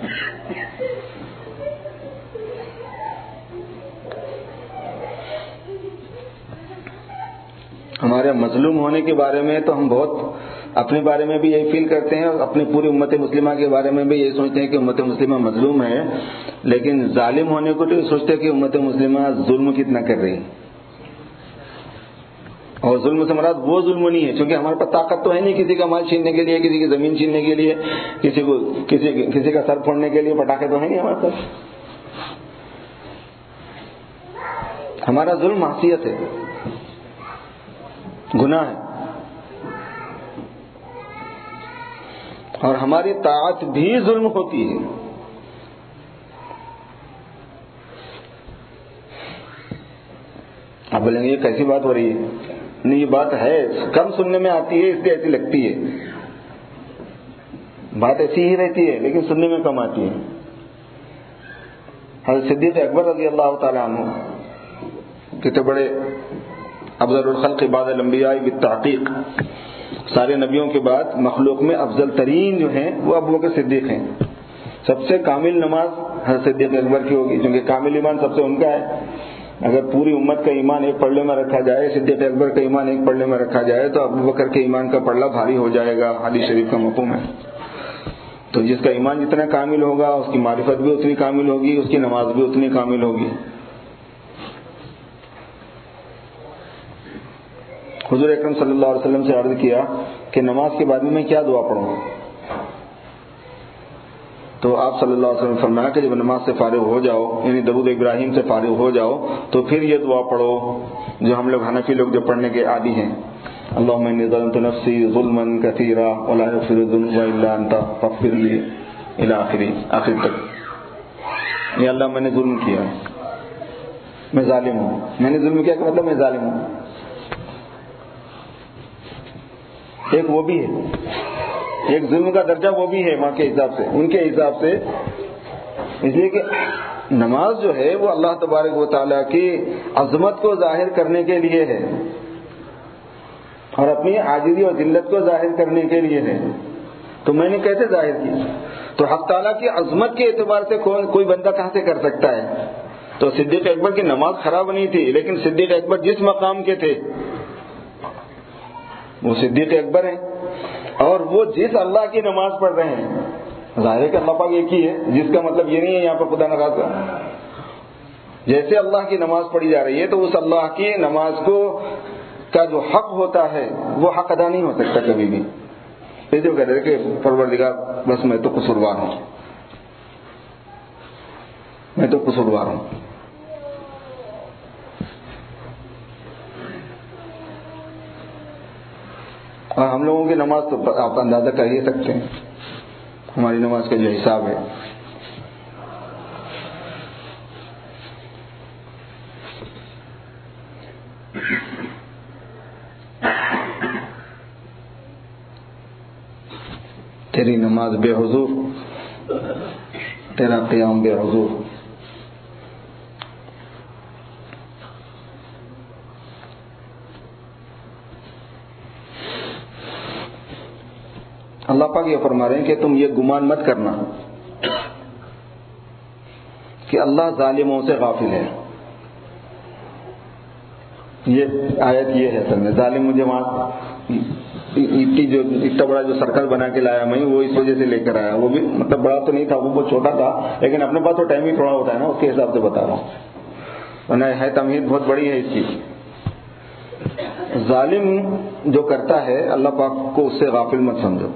[SPEAKER 2] ہمارے مظلوم ہونے کے بارے میں تو ہم بہت اپنے بارے میں بھی یہی فیل کرتے ہیں، اور اپنی پوری امت مسلمہ کے بارے میں بھی یہی سوچتے ہیں کہ امت مسلمہ مظلوم ہے. لیکن ظالم ہونے کو تو سوچتے کہ امت مسلمہ ظلم کتنا کر رہی ہے. اور ظلم سے مراد وہ ظلم نہیں ہے، کیونکہ ہمارے پاس طاقت تو ہے نہیں کسی کا مال چھیننے کے لیے، کسی کی زمین چھیننے کے لیے، کسی کا سر پھوڑنے کے لیے پٹاخے تو ہے نہیں ہمارے پاس. ہمارا ظلم معصیت ہے، گناہ ہے. اور ہماری طاعت بھی ظلم ہوتی ہے. آپ بولیں گے یہ کیسی بات ہو رہی ہے؟ نہیں، یہ بات ہے، کم سننے میں آتی ہے اس لیے ایسی لگتی ہے. بات ایسی ہی رہتی ہے لیکن سننے میں کم آتی ہے. حضرت صدیق اکبر رضی اللہ تعالیٰ عنہ کتنے بڑے افضل الخلق بعد الانبیاء بالتحقیق، سارے نبیوں کے بعد مخلوق میں افضل ترین جو ہیں وہ ابو بکر صدیق ہیں. سب سے کامل نماز حضرت صدیق اکبر کی ہوگی، کیونکہ کامل ایمان سب سے ان کا ہے. اگر پوری امت کا ایمان ایک پلڑے میں رکھا جائے، صدیق اکبر کا ایمان ایک پلڑے میں رکھا جائے، تو ابو بکر کے ایمان کا پلڑا بھاری ہو جائے گا. حدیث شریف کا مفہوم ہے. تو جس کا ایمان جتنا کامل ہوگا اس کی معرفت بھی اتنی کامل ہوگی، اس کی نماز بھی اتنی کامل ہوگی. حضور اکرم صلی اللہ علیہ وسلم سے عرض کیا کہ نماز کے بعد میں کیا دعا پڑھوں؟ تو آپ صلی اللہ علیہ وسلم نے فرمایا کہ جب نماز سے فارغ ہو جاؤ، یعنی درود ابراہیم سے فارغ ہو جاؤ، تو پھر یہ دعا پڑھو جو ہم لوگ حنفی لوگ جو پڑھنے کے عادی ہیں. اللہم انی ظلمت نفسی ظلما کثیرا ولا یغفر الذنوب الا انت فاغفر لی الی آخر تک. یا اللہ میں نے ظلم کیا، میں ظالم ہوں. میں نے ظلم کیا کا مطلب میں ظالم ہوں. ایک وہ بھی ہے، ایک ظلم کا درجہ وہ بھی ہے ماں کے حساب سے، ان کے حساب سے. اس لیے کہ نماز جو ہے وہ اللہ تبارک و تعالیٰ کی عظمت کو ظاہر کرنے کے لیے ہے. اور اپنی عاجزی اور ذلت کو ظاہر کرنے کے لیے ہے. تو میں نے کیسے ظاہر کی؟ تو حق تعالیٰ کی عظمت کے اعتبار سے کوئی بندہ کہاں سے کر سکتا ہے؟ تو صدیق اکبر کی نماز خراب نہیں تھی، لیکن صدیق اکبر جس مقام کے تھے وہ صدیق اکبر ہیں، اور وہ جس اللہ کی نماز پڑھ رہے ہیں، ظاہر ہے کہ اللہ پاک ایک ہی ہے، جس کا مطلب یہ نہیں ہے یہاں پر خدا نخواستہ جیسے اللہ کی نماز پڑھی جا رہی ہے تو اس اللہ کی نماز کو کا جو حق ہوتا ہے وہ حق ادا نہیں ہو سکتا کبھی بھی. یہ جو کہہ رہے کہ پروردگار بس میں تو قصوروار ہوں، میں تو قصوروار ہوں. اور ہم لوگوں کی نماز تو آپ اندازہ کر ہی سکتے ہیں ہماری نماز کا جو حساب ہے. تیری نماز بے حضور، تیرا قیام بے حضور. اللہ پاک یہ فرما رہے ہیں کہ تم یہ گمان مت کرنا کہ اللہ ظالموں سے غافل ہے. یہ آیت یہ ہے اصل میں، ظالم مجھے وہاں اتنا بڑا جو سرکل بنا کے لایا میں وہ اس وجہ سے لے کر آیا. وہ بھی مطلب بڑا تو نہیں تھا، وہ بہت چھوٹا تھا، لیکن اپنے پاس تو ٹائم ہی تھوڑا ہوتا ہے نا، اس کے حساب سے بتا رہا ہوں. ورنہ ہے تمہید بہت بڑی ہے اس کی. ظالم جو کرتا ہے اللہ پاک کو اس سے غافل مت سمجھو.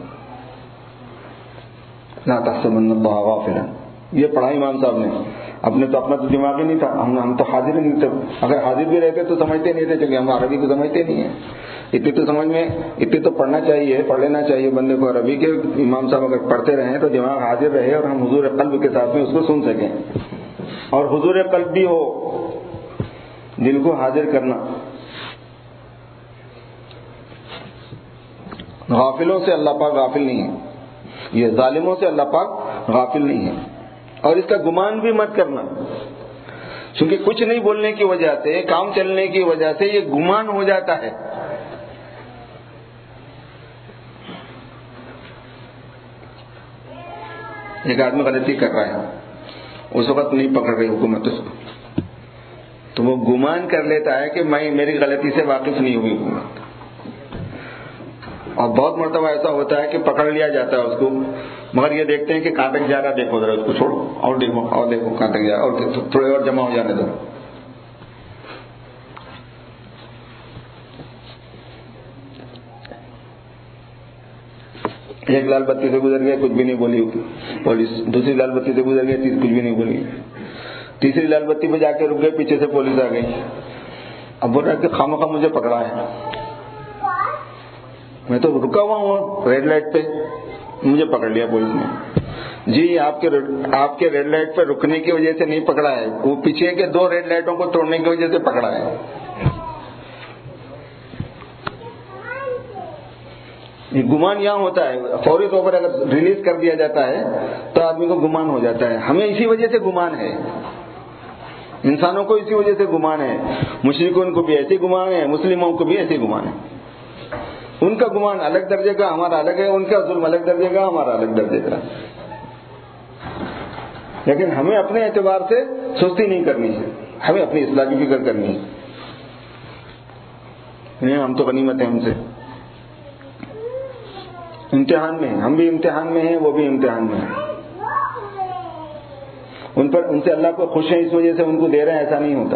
[SPEAKER 2] لا تحسبن اللہ غافلا، یہ پڑھا امام صاحب نے. اپنے تو اپنا تو دماغ ہی نہیں تھا، ہم تو حاضر ہی نہیں تھے. اگر حاضر بھی رہتے تو سمجھتے نہیں تھے، کیونکہ ہم عربی کو سمجھتے نہیں ہیں. اتنی تو سمجھ میں اتنی تو پڑھنا چاہیے، پڑھ لینا چاہیے بندے کو عربی کے. امام صاحب اگر پڑھتے رہیں تو دماغ حاضر رہے اور ہم حضور قلب کے ساتھ میں اس کو سن سکیں. اور حضور قلب بھی ہو، دل کو حاضر کرنا. غافلوں سے اللہ پاک غافل نہیں ہے، یہ ظالموں سے اللہ پاک غافل نہیں ہے. اور اس کا گمان بھی مت کرنا، کیونکہ کچھ نہیں بولنے کی وجہ سے، کام چلنے کی وجہ سے یہ گمان ہو جاتا ہے. ایک آدمی غلطی کر رہا ہے، اس وقت نہیں پکڑ رہی حکومت اس کو، تو وہ گمان کر لیتا ہے کہ میری غلطی سے واقف نہیں ہوئی حکومت. اور بہت مرتبہ ایسا ہوتا ہے کہ پکڑ لیا جاتا ہے اس کو، مگر یہ دیکھتے ہیں کہ کہاں تک جا رہا، دیکھو ذرا اس کو چھوڑو، اور دیکھو اور دیکھو کہاں تک جا رہا، اور تھوڑے اور جمع ہو جانے دو. ایک لال بتی سے گزر گیا، کچھ بھی نہیں بولی پولیس. دوسری لال بتی سے گزر گیا، کچھ بھی نہیں بولی. تیسری لال بتی پہ جا کے رک گئے، پیچھے سے پولیس آ گئی. اب بول رہا ہے کہ خامخواہ مجھے پکڑا ہے، میں تو رکا ہوا ہوں ریڈ لائٹ پہ، مجھے پکڑ لیا پولیس نے. جی آپ کے ریڈ لائٹ پہ رکنے کی وجہ سے نہیں پکڑا ہے، وہ پیچھے کے 2 ریڈ لائٹوں کو توڑنے کی وجہ سے پکڑا ہے. یہ گمان یہاں ہوتا ہے، فوری طور پر اگر ریلیز کر دیا جاتا ہے تو آدمی کو گمان ہو جاتا ہے. ہمیں اسی وجہ سے گمان ہے، انسانوں کو اسی وجہ سے گمان ہے. مشرکوں کو بھی ایسے گمان ہے، مسلموں کو بھی ایسے گمان ہے. ان کا گمان الگ درجے کا، ہمارا الگ ہے. ان کا ظلم الگ درجے کا، ہمارا الگ درجے کا. لیکن ہمیں اپنے اعتبار سے سستی نہیں کرنی ہے، ہمیں اپنی اصلاح کی فکر کرنی ہے. ہم تو غنیمت ہیں ہم سے. امتحان میں ہیں، ہم بھی امتحان میں ہیں، وہ بھی امتحان میں ہیں. ان سے اللہ کو خوش ہیں، اس وجہ سے ان کو دے رہے ہیں، ایسا نہیں ہوتا.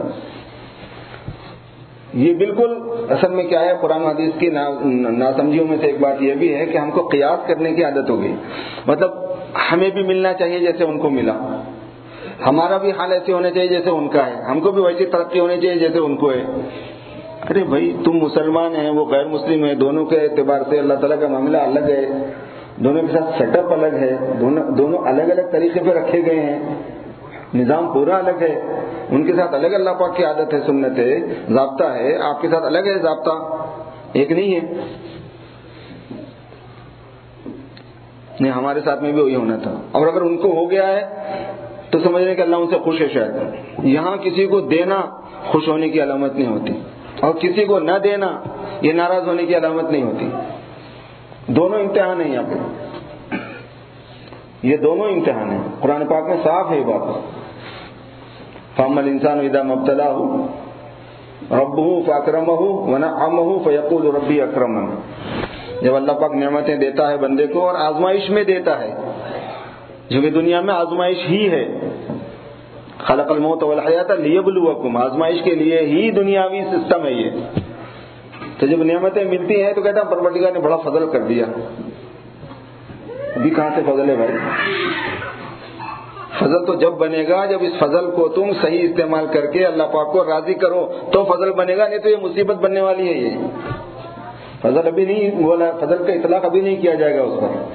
[SPEAKER 2] یہ بالکل اصل میں کیا ہے، قرآن حدیث کی ناسمجھیوں میں سے ایک بات یہ بھی ہے کہ ہم کو قیاس کرنے کی عادت ہو گئی. مطلب ہمیں بھی ملنا چاہیے جیسے ان کو ملا، ہمارا بھی حال ایسے ہونا چاہیے جیسے ان کا ہے، ہم کو بھی ویسی ترقی ہونی چاہیے جیسے ان کو ہے. ارے بھائی تم مسلمان ہیں، وہ غیر مسلم ہیں، دونوں کے اعتبار سے اللہ تعالیٰ کا معاملہ الگ ہے، دونوں کے ساتھ سیٹ اپ الگ ہے، دونوں الگ الگ طریقے پہ رکھے گئے ہیں، نظام پورا الگ ہے. ان کے ساتھ الگ اللہ پاک کی عادت ہے، سنت ہے، ضابطہ ہے. آپ کے ساتھ الگ ہے ضابطہ، ایک نہیں ہے. نہیں، ہمارے ساتھ میں بھی وہی ہونا تھا. اور اگر ان کو ہو گیا ہے تو سمجھ رہے کہ اللہ ان سے خوش ہے. شاید یہاں کسی کو دینا خوش ہونے کی علامت نہیں ہوتی. اور کسی کو نہ دینا یہ ناراض ہونے کی علامت نہیں ہوتی. دونوں امتحان ہیں یہاں پہ، یہ دونوں امتحان ہیں. قرآن پاک میں صاف ہے یہ بات. فَأَمَّا الْإِنسَانُ إِذَا مَا ابْتَلَاهُ رَبُّهُ فَأَكْرَمَهُ وَنَعَّمَهُ فَيَقُولُ رَبِّي أَكْرَمَنِ. جب اللہ پاک نعمتیں دیتا ہے بندے کو اور آزمائش میں دیتا ہے، جو کہ دنیا میں آزمائش ہی ہے. خلق الموت والحیات لیبلوکم، آزمائش کے لیے ہی دنیاوی سسٹم ہے یہ. تو جب نعمتیں ملتی ہیں تو کہتا ہے پروردگار نے بڑا فضل کر دیا. ابھی کہاں سے فضل ہے بھائی؟ فضل تو جب بنے گا جب اس فضل کو تم صحیح استعمال کر کے اللہ پاک کو راضی کرو تو فضل بنے گا، نہیں تو یہ مصیبت بننے والی ہے. یہ فضل ابھی نہیں بولا، فضل کا اطلاق ابھی نہیں کیا جائے گا اس پر.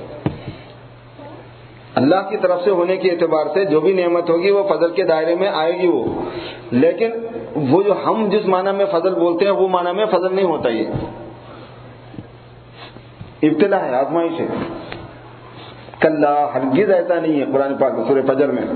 [SPEAKER 2] اللہ کی طرف سے ہونے کے اعتبار سے جو بھی نعمت ہوگی وہ فضل کے دائرے میں آئے گی وہ، لیکن وہ جو ہم جس معنی میں فضل بولتے ہیں وہ معنی میں فضل نہیں ہوتا. یہ ابتلا ہے، آزمائش ہے. کلا، ہرگز ایسا نہیں ہے. قرآن پاک سورہ فجر میں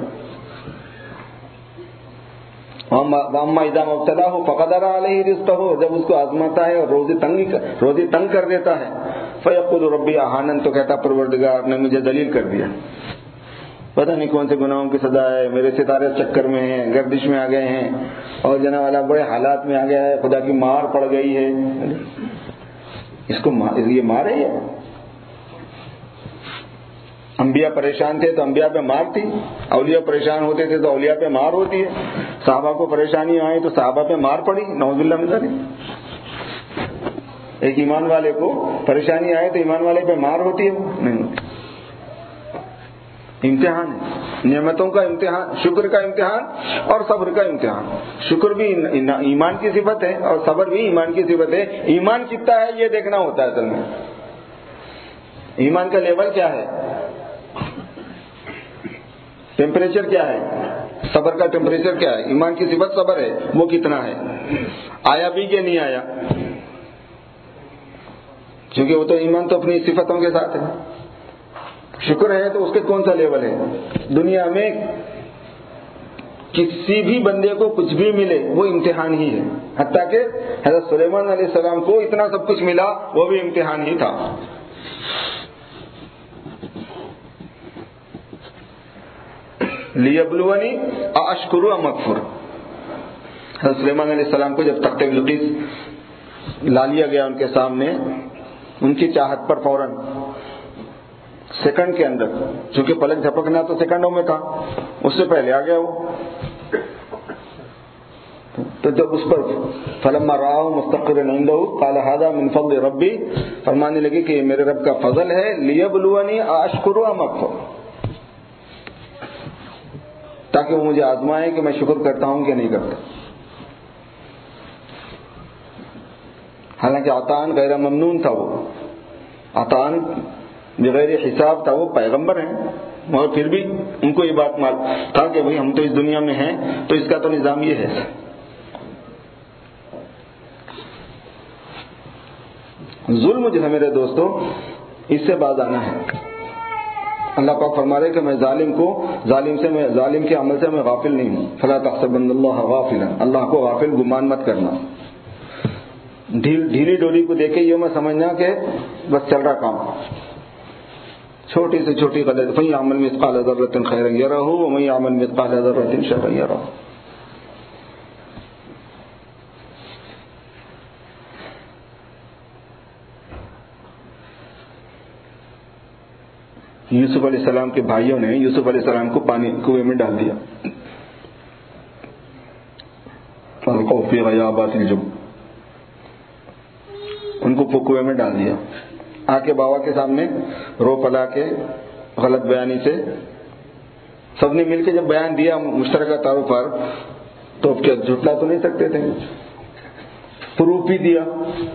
[SPEAKER 2] وَأَمَّا إِذَا مَا ابْتَلَاهُ فَقَدَرَ عَلَيْهِ رِزْقَهُ، جب اس کو آزماتا ہے اور روزی تنگ کر دیتا ہے، فَيَقُولُ رَبِّي أَهَانَنِ، تو کہتا پروردگار نے مجھے ذلیل کر دیا. پتہ نہیں کون سے گناہوں کی سزا ہے، میرے ستارے چکر میں ہیں، گردش میں آ گئے ہیں، اور جناب والا بڑے حالات میں آ گیا ہے، خدا کی مار پڑ گئی ہے. اس کو یہ مار ہے. انبیاء پریشان تھے تو انبیاء پہ مار تھی، اولیاء پریشان ہوتے تھے تو اولیاء پہ مار ہوتی ہے. صحابہ کو پریشانی آئی تو صحابہ پہ مار پڑی، نعوذ باللہ من ذالک. ایک ایمان والے کو پریشانی آئے تو ایمان والے پہ مار ہوتی ہے؟ نہیں ہوتی. امتحان ہے، نعمتوں کا امتحان، شکر کا امتحان اور صبر کا امتحان. شکر بھی ایمان کی صفت ہے اور صبر بھی ایمان کی صفت ہے. ایمان کتنا ہے یہ دیکھنا ہوتا ہے. اصل میں ایمان کا لیول کیا ہے، ٹیمپریچر کیا ہے، صبر کا ٹیمپریچر کیا ہے. ایمان کی صفت صبر ہے، وہ کتنا ہے، آیا بھی کہ نہیں آیا. کیونکہ وہ تو ایمان تو اپنی صفتوں کے ساتھ ہے. شکر ہے تو اس کے کون سا لیول ہے. دنیا میں کسی بھی بندے کو کچھ بھی ملے وہ امتحان ہی ہے. حتیٰ کہ حضرت سلیمان علیہ السلام کو اتنا سب کچھ ملا وہ بھی امتحان ہی تھا. لیبلونی ااشکر ام اکفر. حضرت سلیمان علیہ السلام کو جب تخت بلقیس لا لیا گیا ان کے سامنے، ان کی چاہت پر فوراً سیکنڈ کے اندر، چونکہ پلک جھپکنا تو سیکنڈوں میں تھا، اس سے پہلے آ گیا وہ. تو جب اس پر فلما رآہ مستقرا عنده قال هذا من فضل ربی، فرمانے لگے کہ یہ میرے رب کا فضل ہے. لیبلونی ااشکر ام اکفر، تاکہ وہ مجھے آزمائے کہ میں شکر کرتا ہوں کہ نہیں کرتا. حالانکہ عطان غیر ممنون تھا، وہ عطان بغیر حساب تھا، وہ پیغمبر ہیں، مگر پھر بھی ان کو یہ بات معلوم تھا کہ بھئی ہم تو اس دنیا میں ہیں تو اس کا تو نظام یہ ہے. ظلم جو ہے میرے دوستو، اس سے باز آنا ہے. اللہ پاک فرما رہے کہ میں ظالم کے عمل سے میں غافل نہیں ہوں. فلا تحسبن اللہ غافلا، اللہ کو غافل گمان مت کرنا. ڈھیلی ڈولی کو دیکھے یہ میں سمجھنا کہ بس چل رہا کام. چھوٹی سے چھوٹی غلط، فَمَن يَعْمَلْ مِثْقَالَ ذَرَّةٍ خَيْرًا يَرَهُ وَمَن يَعْمَلْ مِثْقَالَ ذَرَّةٍ شَرًّا يَرَهُ. یوسف علیہ السلام کے بھائیوں نے یوسف علیہ السلام کو پانی کنویں میں ڈال دیا. فَأَلْقَوْا فِي غَيَابَاتِ الْجُبِّ، ان کو کنویں میں ڈال دیا. آ کے بابا کے سامنے رو پلا کے غلط بیانی سے سب نے مل کے جب بیان دیا مشترکہ طور پر، تو اب کیا جھٹلا تو نہیں سکتے تھے، پروف بھی دیا.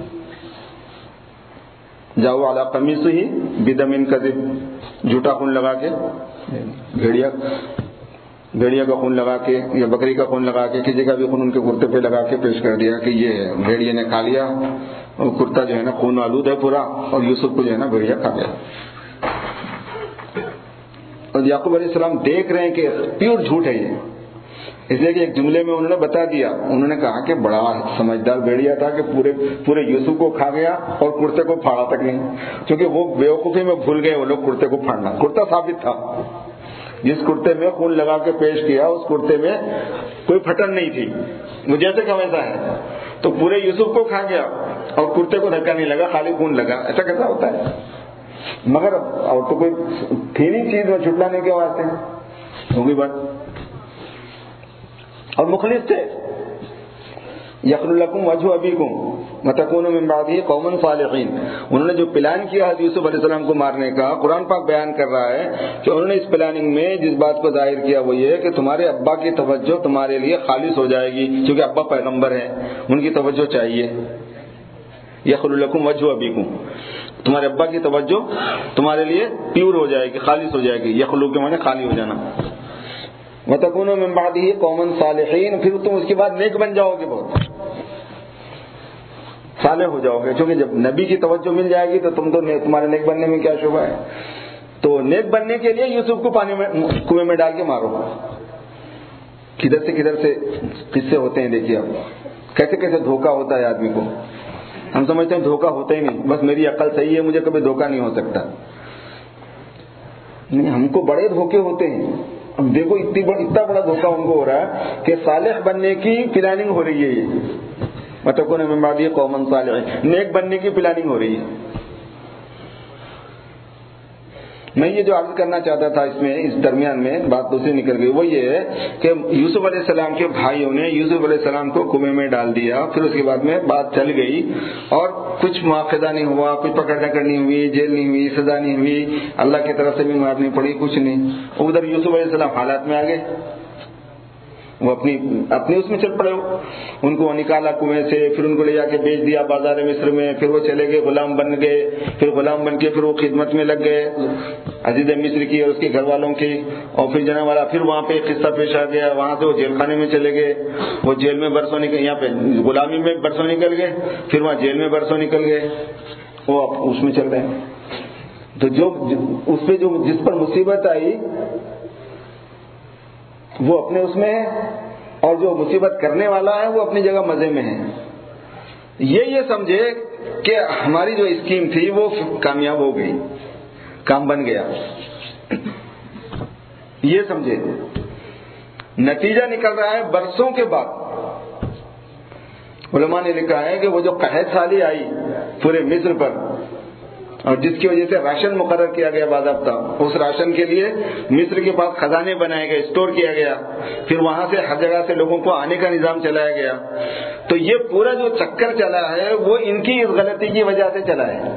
[SPEAKER 2] جاؤ علی قمیصہ بدم کذب، جھوٹا خون لگا کے، بھیڑیا کا خون لگا کے یا بکری کا خون لگا کے، کسی کا بھی خون ان کے کرتے پہ لگا کے پیش کر دیا کہ یہ ہے. بھیڑیے نے کھا لیا، اور کرتا جو ہے نا خون آلود ہے پورا، اور یوسف کو جو ہے نا بھیڑیا کھا گیا. اور یعقوب علیہ السلام دیکھ رہے ہیں کہ پیور جھوٹ ہے یہ. اس لیے کہ ایک جملے میں انہوں نے بتا دیا، انہوں نے کہا کہ بڑا سمجھدار بھیڑیا تھا کہ پورے یوسف کو کھا گیا اور کرتے کو پھاڑا تک نہیں، کیونکہ وہ بیوقوفی میں بھول گئے وہ لوگ کرتے کو پھاڑنا۔ کرتا ثابت تھا، جس کرتے میں خون لگا کے پیش کیا اس کرتے میں کوئی پھٹن نہیں تھی، وہ جیسے کا ویسا ہے، تو پورے یوسف کو کھا گیا اور کرتے کو دھکا نہیں لگا، خالی خون لگا۔ ایسا کیسا ہوتا ہے؟ مگر اور تو کوئی تھی نہیں چیز میں چھٹلانے کے واسطے، ہوگی بات۔ اور مخلص تھے، یخلق لکم وجہ ابیکم وتکونوا من بعدہ قوما صالحین۔ انہوں نے جو پلان کیا حضرت یوسف علیہ السلام کو مارنے کا، قرآن پاک بیان کر رہا ہے کہ انہوں نے اس پلاننگ میں جس بات کو ظاہر کیا وہ یہ کہ تمہارے ابا کی توجہ تمہارے لیے خالص ہو جائے گی، کیونکہ ابا پیغمبر ہیں، ان کی توجہ چاہیے۔ یخلق لکم وجہ ابیکم، تمہارے ابا کی توجہ تمہارے لیے پیور ہو جائے گی، خالص ہو جائے گی۔ یخلق کے معنی خالی ہو جانا۔ وَتَكُونُوا مِن بَعْدِهِ قَوْمًا صَالِحِينَ، پھر تم اس کے بعد نیک بن جاؤ گے، بہت صالح ہو جاؤ گے، کیونکہ جب نبی کی توجہ مل جائے گی تو تمہارے نیک بننے میں کیا شبہ ہے۔ تو نیک بننے کے لیے یوسف کو پانی میں کنویں میں ڈال کے مارو۔ کدھر سے قصے ہوتے ہیں، دیکھیے آپ کیسے کیسے دھوکہ ہوتا ہے آدمی کو۔ ہم سمجھتے ہیں دھوکہ ہوتا ہی نہیں، بس میری عقل صحیح ہے، مجھے کبھی دھوکہ نہیں ہو سکتا۔ نہیں، ہم کو بڑے دھوکے ہوتے ہیں۔ اب دیکھو اتنا بڑا دھوکہ ان کو ہو رہا ہے کہ صالح بننے کی پلاننگ ہو رہی ہے، یہ وَتَكُونُوا مِن بَعْدِهِ قَوْمًا صَالِحِينَ، نیک بننے کی پلاننگ ہو رہی ہے۔ میں یہ جو عرض کرنا چاہتا تھا اس درمیان میں بات دوسری نکل گئی، وہ یہ ہے کہ یوسف علیہ السلام کے بھائیوں نے یوسف علیہ السلام کو کنویں میں ڈال دیا، پھر اس کے بعد میں بات چل گئی اور کچھ مواخذہ نہیں ہوا، کچھ پکڑنا کرنی ہوئی، جیل نہیں ہوئی، سزا نہیں ہوئی، اللہ کی طرف سے بھی مارنی پڑی، کچھ نہیں۔ ادھر یوسف علیہ السلام حالات میں آ گئے، وہ اپنی اس میں چل پڑے، ان کو نکالا کنویں سے، پھر ان کو لے جا کے بیچ دیا بازار مصر میں، پھر وہ چلے گئے غلام بن گئے، پھر غلام بن کے پھر وہ خدمت میں لگ گئے عزیز مصر کی اور اس کے گھر والوں کی، اور پھر جناب والا پھر وہاں پہ ایک قصہ پیش آ گیا، وہاں سے وہ جیل خانے میں چلے گئے، وہ جیل میں برسوں نکل، یہاں پہ غلامی میں برسوں نکل گئے، پھر وہاں جیل میں برسوں نکل گئے، وہ اس میں چل رہے ہیں۔ تو جو اس پہ جس پر مصیبت آئی وہ اپنے اس میں ہے، اور جو مصیبت کرنے والا ہے وہ اپنی جگہ مزے میں ہے۔ یہ سمجھے کہ ہماری جو اسکیم تھی وہ کامیاب ہو گئی، کام بن گیا، یہ سمجھے۔ نتیجہ نکل رہا ہے برسوں کے بعد۔ علماء نے لکھا ہے کہ وہ جو قحط سالی آئی پورے مصر پر، اور جس کی وجہ سے راشن مقرر کیا گیا باضابطہ، اس راشن کے لیے مصر کے پاس خزانے بنائے گئے، اسٹور کیا گیا، پھر وہاں سے ہر جگہ سے لوگوں کو آنے کا نظام چلایا گیا۔ تو یہ پورا جو چکر چلا ہے وہ ان کی اس غلطی کی وجہ سے چلا ہے،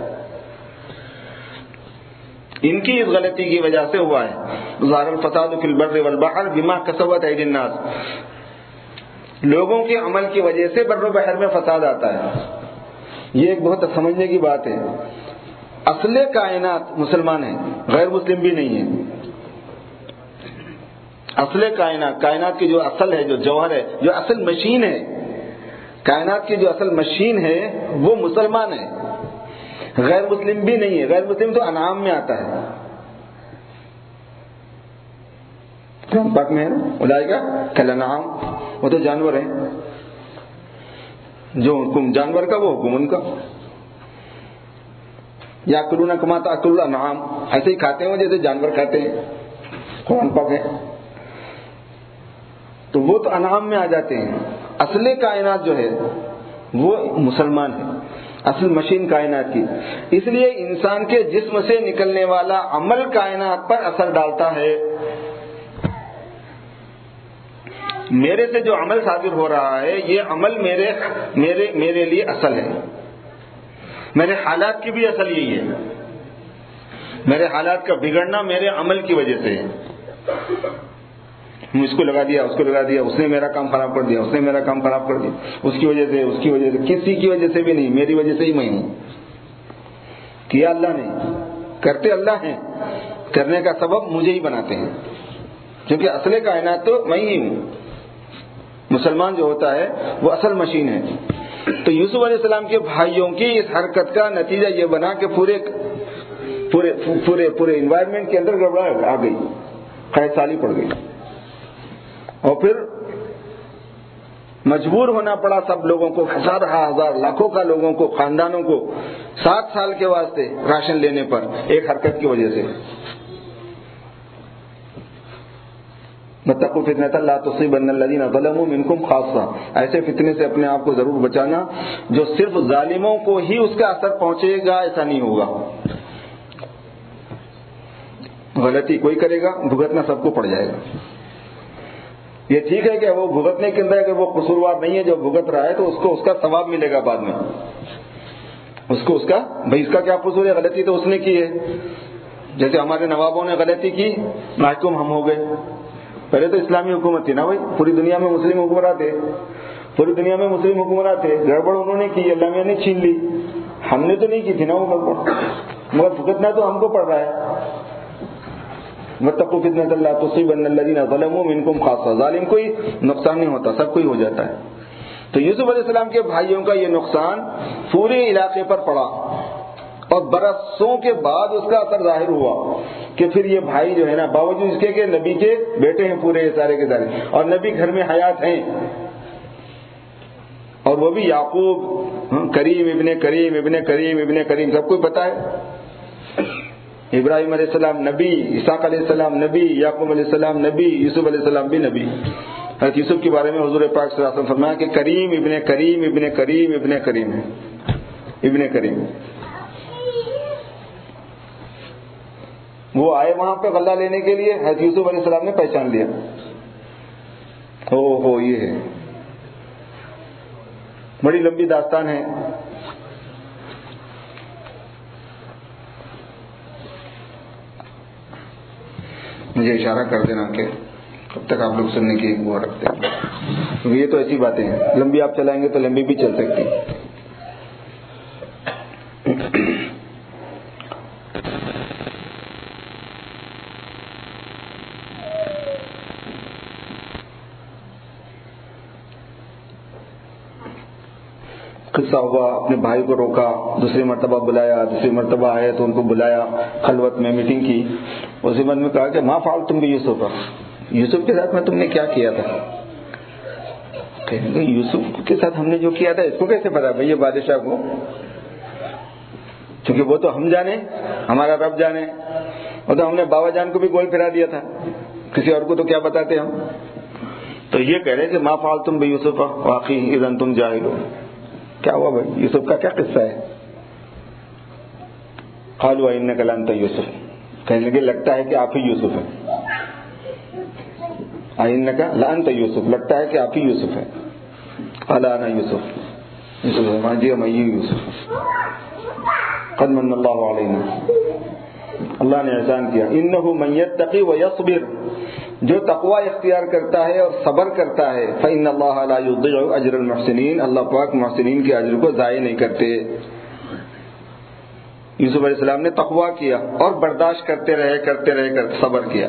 [SPEAKER 2] ان کی اس غلطی کی وجہ سے ہوا ہے۔ ظہر الفساد فی البر والبحر بما کسبت ایدی الناس، لوگوں کے عمل کی وجہ سے بر و بحر میں فساد آتا ہے۔ یہ ایک بہت سمجھنے کی بات ہے۔ اصل کائنات مسلمان ہیں، غیر مسلم بھی نہیں ہے۔ اصل کائنات کی جو اصل ہے، جو جوہر ہے، جو اصل مشین ہے، کائنات کی جو اصل مشین ہے وہ مسلمان ہے، غیر مسلم بھی نہیں ہے۔ غیر مسلم تو انعام میں آتا ہے، قرآن پاک میں ہے نا، اولئک کالانعام، وہ تو جانور ہیں، جو حکم جانور کا وہ حکم ان کا۔ یاکلون کما تاکل الانعام، ایسے ہی کھاتے ہیں وہ جیسے جانور کھاتے ہیں، قرآن پاک ہے۔ تو وہ تو انعام میں آ جاتے ہیں۔ اصل کائنات جو ہے وہ مسلمان ہے، اصل مشین کائنات کی۔ اس لیے انسان کے جسم سے نکلنے والا عمل کائنات پر اثر ڈالتا ہے۔ میرے سے جو عمل صادر ہو رہا ہے یہ عمل میرے لیے اصل ہے، میرے حالات کی بھی اصل یہی ہے۔ میرے حالات کا بگڑنا میرے عمل کی وجہ سے ہے۔ اس کو لگا دیا، اس کو لگا دیا، اس نے میرا کام خراب کر دیا، اس نے میرا کام خراب کر دیا، اس کی وجہ سے، کسی کی وجہ سے بھی نہیں، میری وجہ سے ہی میں ہوں۔ کیا اللہ نے، کرتے اللہ ہیں، کرنے کا سبب مجھے ہی بناتے ہیں، کیونکہ اصل کائنات تو میں ہی ہوں۔ مسلمان جو ہوتا ہے وہ اصل مشین ہے۔ تو یوسف علیہ السلام کے بھائیوں کی اس حرکت کا نتیجہ یہ بنا کہ پورے انوائرمنٹ کے اندر گڑبڑ آ گئی، قحط سالی پڑ گئی۔ اور پھر مجبور ہونا پڑا سب لوگوں کو، ہزار لاکھوں کا لوگوں کو، خاندانوں کو 7 سال کے واسطے راشن لینے پر ایک حرکت کی وجہ سے۔ وَاتَّقُوا فِتْنَةً لَا تُصِيبَنَّ الَّذِينَ ظَلَمُوا مِنكُمْ خَاصَّةً، ایسے فتنے سے اپنے آپ کو ضرور بچانا جو صرف ظالموں کو ہی اس کا اثر پہنچے گا، ایسا نہیں ہوگا۔ غلطی کوئی کرے گا، بھگتنا سب کو پڑ جائے گا۔ یہ ٹھیک ہے کہ وہ بھگتنے کے اندر کہ وہ قصوروار نہیں ہے، جو بھگت رہا ہے تو اس کو اس کا ثواب ملے گا بعد میں، اس کو اس کا بھائی اس کا کیا قصور ہے، غلطی تو اس نے کی ہے۔ جیسے ہمارے نوابوں نے غلطی کی، محکوم ہم ہو گئے۔ پہلے تو اسلامی حکومت تھی نا بھائی، پوری دنیا میں مسلم حکمراں تھے، پوری دنیا میں مسلم حکمراں تھے، گڑبڑ انہوں نے کی، اللہ میاں نے چھین لی، ہم نے تو نہیں کی تھی نا وہ گڑبڑ، مگر بھگتنا تو ہم کو پڑ رہا ہے۔ وَاتَّقُوا فِتْنَةً لَا تُصِيبَنَّ الَّذِينَ ظَلَمُوا مِنكُمْ خَاصَّةً، ظالم کوئی نقصان نہیں ہوتا، سب کو ہی ہو جاتا ہے۔ تو یوسف علیہ السلام کے بھائیوں کا یہ نقصان پورے علاقے پر پڑا، اور برسوں کے بعد اس کا اثر ظاہر ہوا کہ پھر یہ بھائی جو ہے نا، باوجود اس کے کہ نبی کے بیٹے ہیں پورے سارے کے سارے، اور نبی گھر میں حیات ہیں، اور وہ بھی یعقوب، کریم ابن کریم ابن کریم ابن کریم، سب کو پتا ہے۔ ابراہیم علیہ السلام نبی، اسحاق علیہ السلام نبی، یعقوب علیہ السلام نبی، یوسف علیہ السلام بھی نبی۔ حضرت یوسف کے بارے میں حضور پاک صلی اللہ علیہ وسلم فرمایا کہ کریم ابن کریم ابن کریم ابن کریم ہے، ابن کریم۔ وہ آئے وہاں پہ غلہ لینے کے لیے، حضرت یوسف علیہ السلام نے پہچان لیا، ہو یہ ہے۔ بڑی لمبی داستان ہے۔ مجھے اشارہ کر دینا کہ کب تک آپ لوگ سننے کی وہ رکھتے ہیں، کیونکہ یہ تو ایسی باتیں ہیں، لمبی آپ چلائیں گے تو لمبی بھی چل سکتی۔ قصہ ہوا، اپنے بھائی کو روکا، دوسری مرتبہ بلایا، دوسری مرتبہ آئے تو ان کو بلایا، خلوت میں میٹنگ کی، اسی من میں کہا کہ ما فعلتم بیوسف، یوسف کے ساتھ میں تم نے کیا کیا تھا؟ کہ یوسف کے ساتھ ہم نے جو کیا تھا اس کو کیسے پتا بھائی، یہ بادشاہ کو، کیونکہ وہ تو ہم جانے، ہمارا رب جانے، اور تو ہم نے بابا جان کو بھی گول پھرا دیا تھا، کسی اور کو تو کیا بتاتے ہم۔ تو یہ کہہ رہے کہ ما فعلتم بیوسف واقعی اذا انتم جاہلون، کیا ہوا بھائی، یوسف کا کیا قصہ ہے؟ قالوا انک لانت یوسف، کہنے لگے لگتا ہے کہ آپ ہی یوسف ہیں، انک لانت یوسف، لگتا ہے کہ آپ ہی یوسف ہیں۔ قال انا یوسف، یوسف فرمایا جی میں ہی یوسف، قد من اللہ علینا، اللہ نے احسان کیا، انہ من یتقی ویصبر، جو تقوی اختیار کرتا ہے اور صبر کرتا ہے، فإن اللہ لا یضيع اجر المحسنین، اللہ پاک محسنین کے اجر کو ضائع نہیں کرتے۔ یوسف علیہ السلام نے تقوی کیا اور برداشت کرتے رہے صبر کیا۔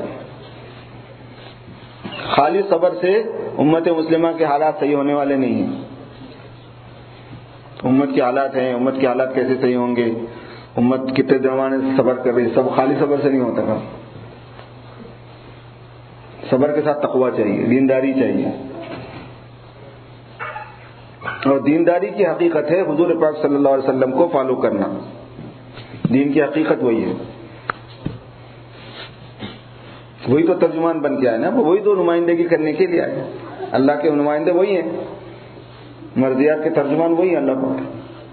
[SPEAKER 2] خالی صبر سے امت مسلمہ کے حالات صحیح ہونے والے نہیں ہیں۔ امت کے حالات ہیں، امت کے حالات کیسے صحیح ہوں گے، امت کتنے زمانے سے صبر کر رہی، سب خالی صبر سے نہیں ہوتا تھا۔ صبر کے ساتھ تقوی چاہیے، دینداری چاہیے، اور دینداری کی حقیقت ہے حضور پاک صلی اللہ علیہ وسلم کو فالو کرنا، دین کی حقیقت وہی ہے، وہی تو ترجمان بن کے آئے نا، وہی تو نمائندگی کرنے کے لیے آئے، اللہ کے نمائندے وہی ہیں، مرضیات کے ترجمان وہی ہیں اللہ پاک۔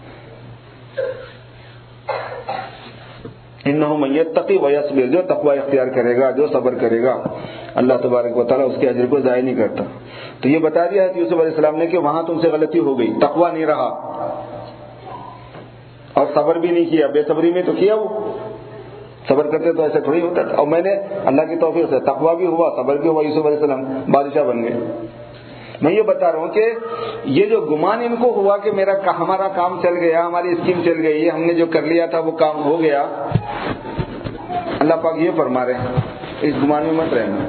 [SPEAKER 2] انہ من یتقی ویصبر، جو تقوی اختیار کرے گا، جو صبر کرے گا، اللہ تبارک و تعالیٰ اس کے اجر کو ضائع نہیں کرتا۔ تو یہ بتا دیا ہے یوسف علیہ السلام نے کہ وہاں تم سے غلطی ہو گئی، تقوی نہیں رہا اور صبر بھی نہیں کیا، بے صبری میں تو کیا، وہ صبر کرتے تو ایسا تھوڑی ہوتا تھا۔ اور میں نے اللہ کی توفیق سے تقوی بھی ہوا، صبر بھی ہوا، یوسف علیہ السلام بادشاہ بن گئے۔ میں یہ بتا رہا ہوں کہ یہ جو گمان ان کو ہوا کہ ہمارا کام چل گیا، ہماری اسکیم چل گئی، ہم نے جو کر لیا تھا وہ کام ہو گیا، اللہ پاک یہ فرما رہے ہیں اس گمان میں مت رہنا۔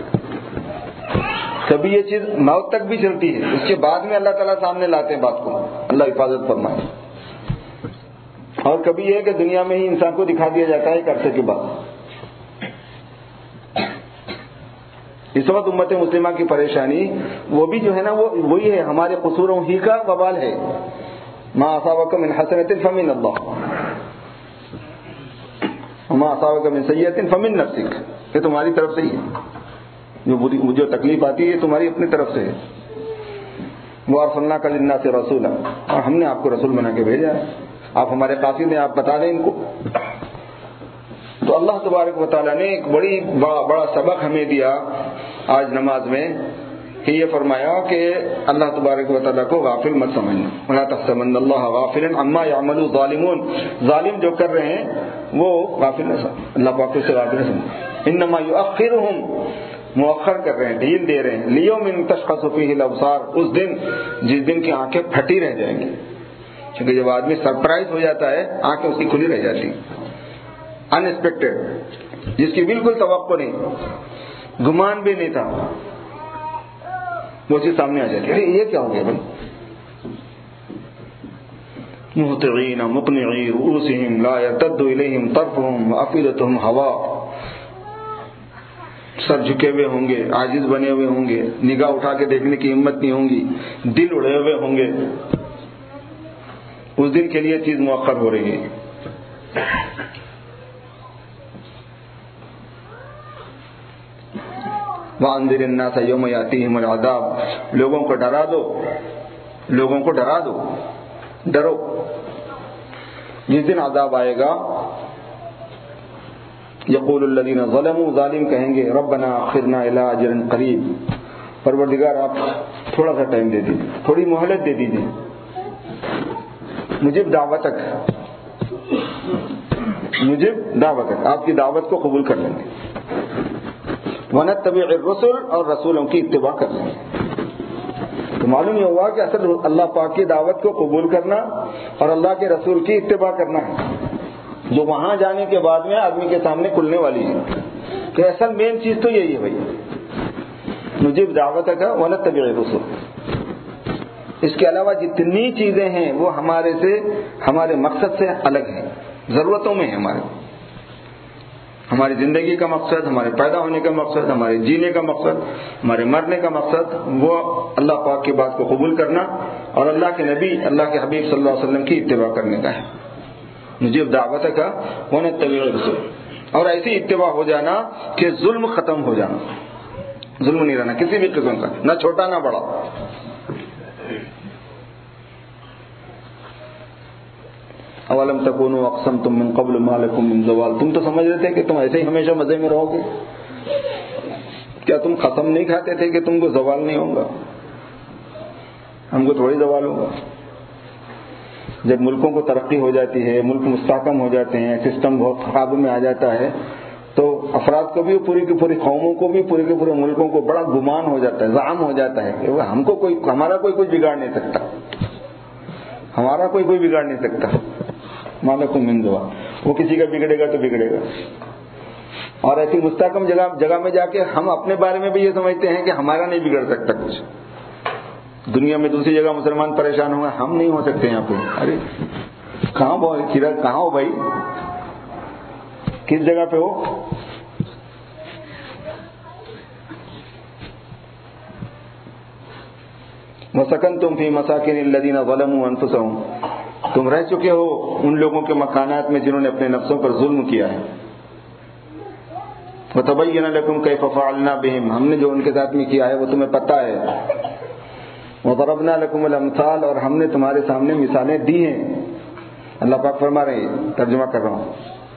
[SPEAKER 2] کبھی یہ چیز موت تک بھی چلتی ہے، اس کے بعد میں اللہ تعالیٰ سامنے لاتے ہیں بات کو، اللہ حفاظت فرمائے۔ اور کبھی یہ ہے کہ دنیا میں ہی انسان کو دکھا دیا جاتا ہے ایک عرصے کے بعد۔ اس وقت امت مسلمہ کی پریشانی وہ بھی جو ہے نا وہ وہی ہے، ہمارے قصوروں ہی کا وبال ہے. ما اصابک من حسنۃ فمن اللہ وما اصابک من سیئۃ فمن نفسک، یہ تمہاری طرف سے ہی ہے، جو تکلیف آتی ہے تمہاری اپنی طرف سے ہے. وَأَرْسَلْنَاكَ لِلنَّاسِ رَسُولًا، اور ہم نے آپ کو رسول بنا کے بھیجا ہے، آپ ہمارے قاصد ہیں، آپ بتا دیں ان کو. تو اللہ تبارک و تعالیٰ نے ایک بڑا سبق ہمیں دیا آج نماز میں، کہ یہ فرمایا کہ اللہ تبارک و تعالیٰ کو غافل مت سمجھنا. وَلَا تَحْسَبَنَّ اللَّهَ غَافِلًا عَمَّا يَعْمَلُ الظَّالِمُونَ، ظالم جو کر رہے ہیں وہ غافل نہ سمجھ، اللہ پاک سے غافل نہ سمجھ. إِنَّمَا يُؤَخِّرُهُمْ، مؤخر کر رہے ہیں، ڈھیل دے رہے ہیں. لِيَوْمٍ تَشْخَصُ فِيهِ الْأَبْصَارُ، اس دن جس دن کی آنکھیں پھٹی رہ جائیں گی. کیونکہ جب آدمی سرپرائز ہو جاتا ہے آنکھیں اس کی کھلی رہ جاتی، ان ایکسپیکٹڈ، جس کی بالکل توقع نہیں، گمان بھی نہیں تھا، وہ چیز سامنے آ جاتی ہے. یہ کیا ہو گیا بھائی؟ مہطعین مقنعی رؤوسہم لا یرتد الیہم طرفہم وافئدتہم ہواء، سر جھکے ہوئے ہوں گے، عاجز بنے ہوئے ہوں گے، نگاہ اٹھا کے دیکھنے کی ہمت نہیں ہوگی، دل اڑے ہوئے ہوں گے. اس دن کے لیے چیز مؤخر ہو رہی ہے. وَأَنذِرِ النَّاسَ يَوْمَ يَأْتِيهِمُ الْعَذَابُ، لوگوں کو ڈرا دو، لوگوں کو ڈرا دو، ڈرو جس دن عذاب آئے گا. یقول الذین ظلموا، ظالم کہیں گے ربنا اخرنا الی اجل قریب، پروردگار آپ تھوڑا سا ٹائم دے دیجیے، تھوڑی مہلت دے دیجیے، مجھب دعوتک، مجب دعوتک، آپ کی دعوت کو قبول کر لیں گے. ونتبع الرسل، اور رسولوں کی اتباع کر لیں گے. تو معلوم یہ ہوا کہ اصل اللہ پاک کی دعوت کو قبول کرنا اور اللہ کے رسول کی اتباع کرنا ہے، جو وہاں جانے کے بعد میں آدمی کے سامنے کھلنے والی ہے. کہ اصل مین چیز تو یہی ہے بھائی، مجب دعوت کا ونتبع الرسل. اس کے علاوہ جتنی چیزیں ہیں وہ ہمارے سے، ہمارے مقصد سے الگ ہیں، ضرورتوں میں ہیں، ہماری زندگی کا مقصد، ہمارے پیدا ہونے کا مقصد، ہمارے جینے کا مقصد، ہمارے مرنے کا مقصد، وہ اللہ پاک کی بات کو قبول کرنا اور اللہ کے نبی، اللہ کے حبیب صلی اللہ علیہ وسلم کی اتباع کرنے کا ہے. مجھے دعوت کا ونتبع الرسل، اور ایسی اتباع ہو جانا کہ ظلم ختم ہو جانا، ظلم نہیں رہنا کسی بھی قسم کا، نہ چھوٹا نہ بڑا. اولم تکونوا اقسمتم من قبل ما لکم من زوال، تم تو سمجھ رہے تھے کہ تم ایسے ہی ہمیشہ مزے میں رہو گے، کیا تم قسم نہیں کھاتے تھے کہ تم کو زوال نہیں ہوگا؟ ہم کو تھوڑی زوال ہوگا. جب ملکوں کو ترقی ہو جاتی ہے، ملک مستحکم ہو جاتے ہیں، سسٹم بہت قابو میں آ جاتا ہے، تو افراد کو بھی، پوری کی پوری قوموں کو بھی، پورے کے پورے ملکوں کو بڑا گمان ہو جاتا ہے، زعم ہو جاتا ہے کہ ہم کو کوئی، ہمارا کوئی کچھ بگاڑ نہیں سکتا، ہمارا کوئی بگاڑ نہیں سکتا. مالکم من زوال، وہ کسی کا بگڑے گا تو بگڑے گا. اور ایسی مستحکم جگہ میں جا کے ہم اپنے بارے میں بھی یہ سمجھتے ہیں کہ ہمارا نہیں بگڑ سکتا کچھ. دنیا میں دوسری جگہ مسلمان پریشان ہوں گے، ہم نہیں ہو سکتے یہاں پہ. ارے کہاں ہو بھائی، کس جگہ پہ ہو؟ وَسَكَنْتُمْ فِي مَسَاكِنِ الَّذِينَ ظَلَمُوا أَنفُسَهُمْ، تم رہ چکے ہو ان لوگوں کے مکانات میں جنہوں نے اپنے نفسوں پر ظلم کیا ہے. وَتَبَيَّنَ لَكُمْ كَيْفَ فَعَلْنَا بِهِمْ، ہم نے جو ان کے ساتھ میں کیا ہے وہ تمہیں پتہ ہے. وَضَرَبْنَا لَكُمُ الْأَمْثَالَ، اور ہم نے تمہارے سامنے مثالیں دی ہیں. اللہ پاک فرما رہے ہیں، ترجمہ کر رہا ہوں،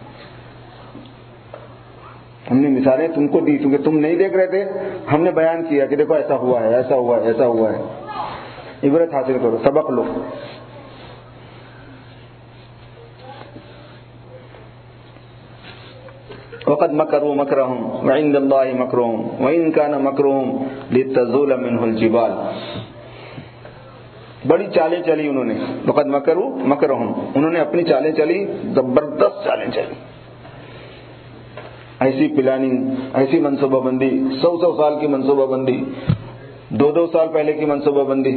[SPEAKER 2] ہم نے مثالیں تم کو دی کیونکہ تم نہیں دیکھ رہے تھے، ہم نے بیان کیا کہ دیکھو ایسا ہوا ہے، ایسا ہوا ہے، ایسا ہوا ہے. عبرت حاصل کرو، سبق لو. وقد مکروا مکرهم وعند اللہ مکرهم وان کان مکرهم لتزول منه الجبال، بڑی چالیں چلی انہوں نے. وقد مکروا مکرهم، انہوں نے اپنی چالیں چلی، زبردست چالیں چلی، ایسی پلاننگ، ایسی منصوبہ بندی، 100 سال کی منصوبہ بندی، 2 سال پہلے کی منصوبہ بندی،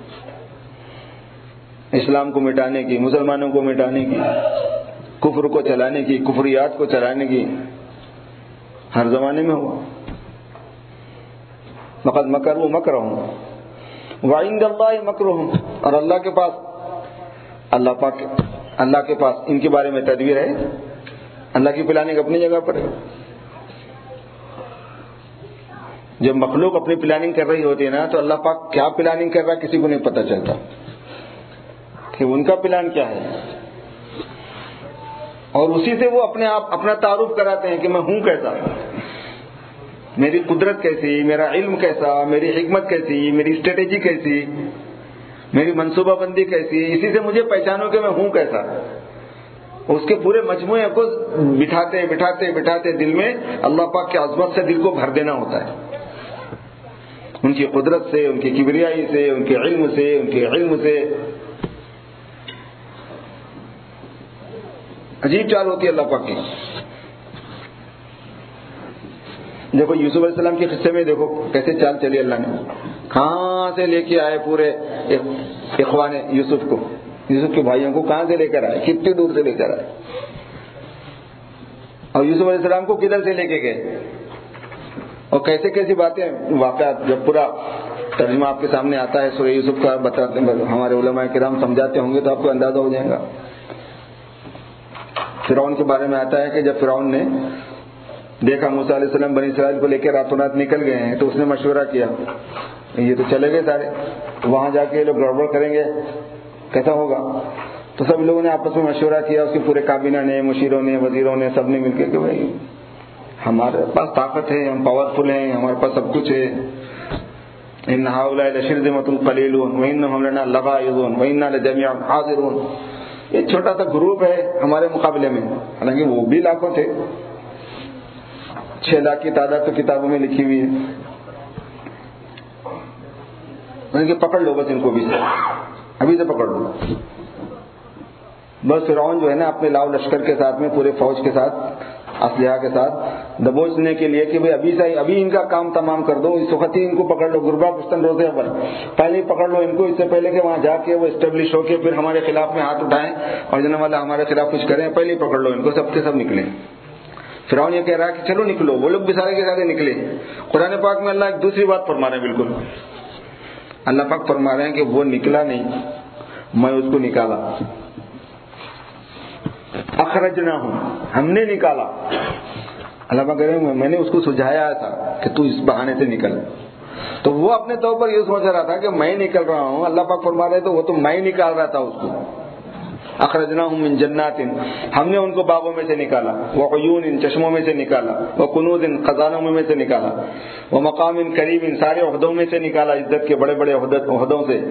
[SPEAKER 2] اسلام کو مٹانے کی، مسلمانوں کو مٹانے کی، کفر کو چلانے کی، کفریات کو چلانے کی، ہر زمانے میں ہوا. وقد مکروا مکرهم وعند اللہ مکرهم، اور اللہ کے پاس ان کے بارے میں تدبیر ہے. اللہ کی پلاننگ اپنی جگہ پر ہے. جب مخلوق اپنی پلاننگ کر رہی ہوتی ہے نا، تو اللہ پاک کیا پلاننگ کر رہا ہے کسی کو نہیں پتہ چلتا کہ ان کا پلان کیا ہے. اور اسی سے وہ اپنا تعارف کراتے ہیں کہ میں ہوں کیسا، میری قدرت کیسی، میرا علم کیسا، میری حکمت کیسی، میری اسٹریٹجی کیسی، میری منصوبہ بندی کیسی. اسی سے مجھے پہچانو کہ میں ہوں کیسا. اس کے پورے مجموعے کو بٹھاتے دل میں اللہ پاک کی عظمت سے دل کو بھر دینا ہوتا ہے، ان کی قدرت سے، ان کی کبریائی سے، ان کے علم سے. عجیب چال ہوتی ہے اللہ پاک کی. دیکھو یوسف علیہ السلام کے قصے میں دیکھو کیسے چال چلی اللہ نے. کہاں سے لے کے آئے پورے اخوان یوسف کے بھائیوں کو کہاں سے لے کر آئے، کتنی دور سے لے کر آئے، اور یوسف علیہ السلام کو کدھر سے لے کے گئے، اور کیسی باتیں واقعات. جب پورا ترجمہ آپ کے سامنے آتا ہے سورہ یوسف کا، بتاتے ہیں ہمارے علماء کرام سمجھاتے ہوں گے تو آپ کو اندازہ ہو جائے گا. فرعون کے بارے میں آتا ہے کہ جب فرعون نے دیکھا موسیٰ علیہ السلام بنی اسرائیل کو لے کے راتوں رات نکل گئے ہیں، تو اس نے مشورہ کیا، یہ تو چلے گئے سارے، وہاں جا کے یہ لوگ گڑبڑ کریں گے، کیسا ہوگا. تو سب لوگوں نے آپس میں مشورہ کیا، اس کے پورے کابینہ نے، مشیروں نے، وزیروں نے، سب نے مل کے کہ بھائی ہمارے پاس طاقت ہے، ہم پاورفل ہیں، ہمارے پاس سب کچھ ہے. ان هؤلاء لشرذمة قلیلون وانهم لنا لغائظون وانا لجميع حاضرون. یہ چھوٹا سا گروپ ہے ہمارے مقابلے میں، حالانکہ وہ بھی لاکھوں تھے. 6 لاکھ کی تعداد تو کتابوں میں لکھی ہوئی ہے. پکڑ لو بس ان کو بھی سے، ابھی سے پکڑ لو. بس فرعون جو ہے نا اپنے لاؤ لشکر کے ساتھ میں، پورے فوج کے ساتھ، اسلحہ کے ساتھ دبوچنے کے لیے کہ بھئی ابھی ان کا کام تمام کر دو، اس وقت ہی ان کو پکڑ لو. غربا پشتن روزے پر پہلے ہی پکڑ لو ان کو، اس سے پہلے کہ وہاں جا کے وہ اسٹیبلش ہو کے پھر ہمارے خلاف میں ہاتھ اٹھائیں اور جناب والا ہمارے خلاف کچھ کریں. پہلے ہی پکڑ لو ان کو، سب کے سب نکلیں. فرعون یہ کہہ رہا ہے کہ چلو نکلو، وہ لوگ بھی سارے کے سارے نکلے. قرآن پاک میں اللہ ایک دوسری بات فرما رہے ہیں. بالکل اللہ پاک فرما رہے ہیں کہ وہ نکلا نہیں، میں اس کو نکالا. اخرجناہم، ہم نے نکالا. اللہ پاک کہہ رہے ہیں میں نے اس کو سجھایا تھا کہ تو اس بہانے سے نکل. تو وہ اپنے طور پر یہ سوچ رہا تھا کہ میں نکل رہا ہوں. اللہ پاک فرما رہے تو وہ تو میں نکال رہا تھا اس کو. اخرجناہم من جنات، ہم نے ان کو باغوں میں سے نکالا. وعیون، چشموں میں سے نکالا. وکنوز، خزانوں میں سے نکالا. ومقام کریم، سارے عہدوں میں سے نکالا، عزت کے بڑے بڑے عہدوں سے.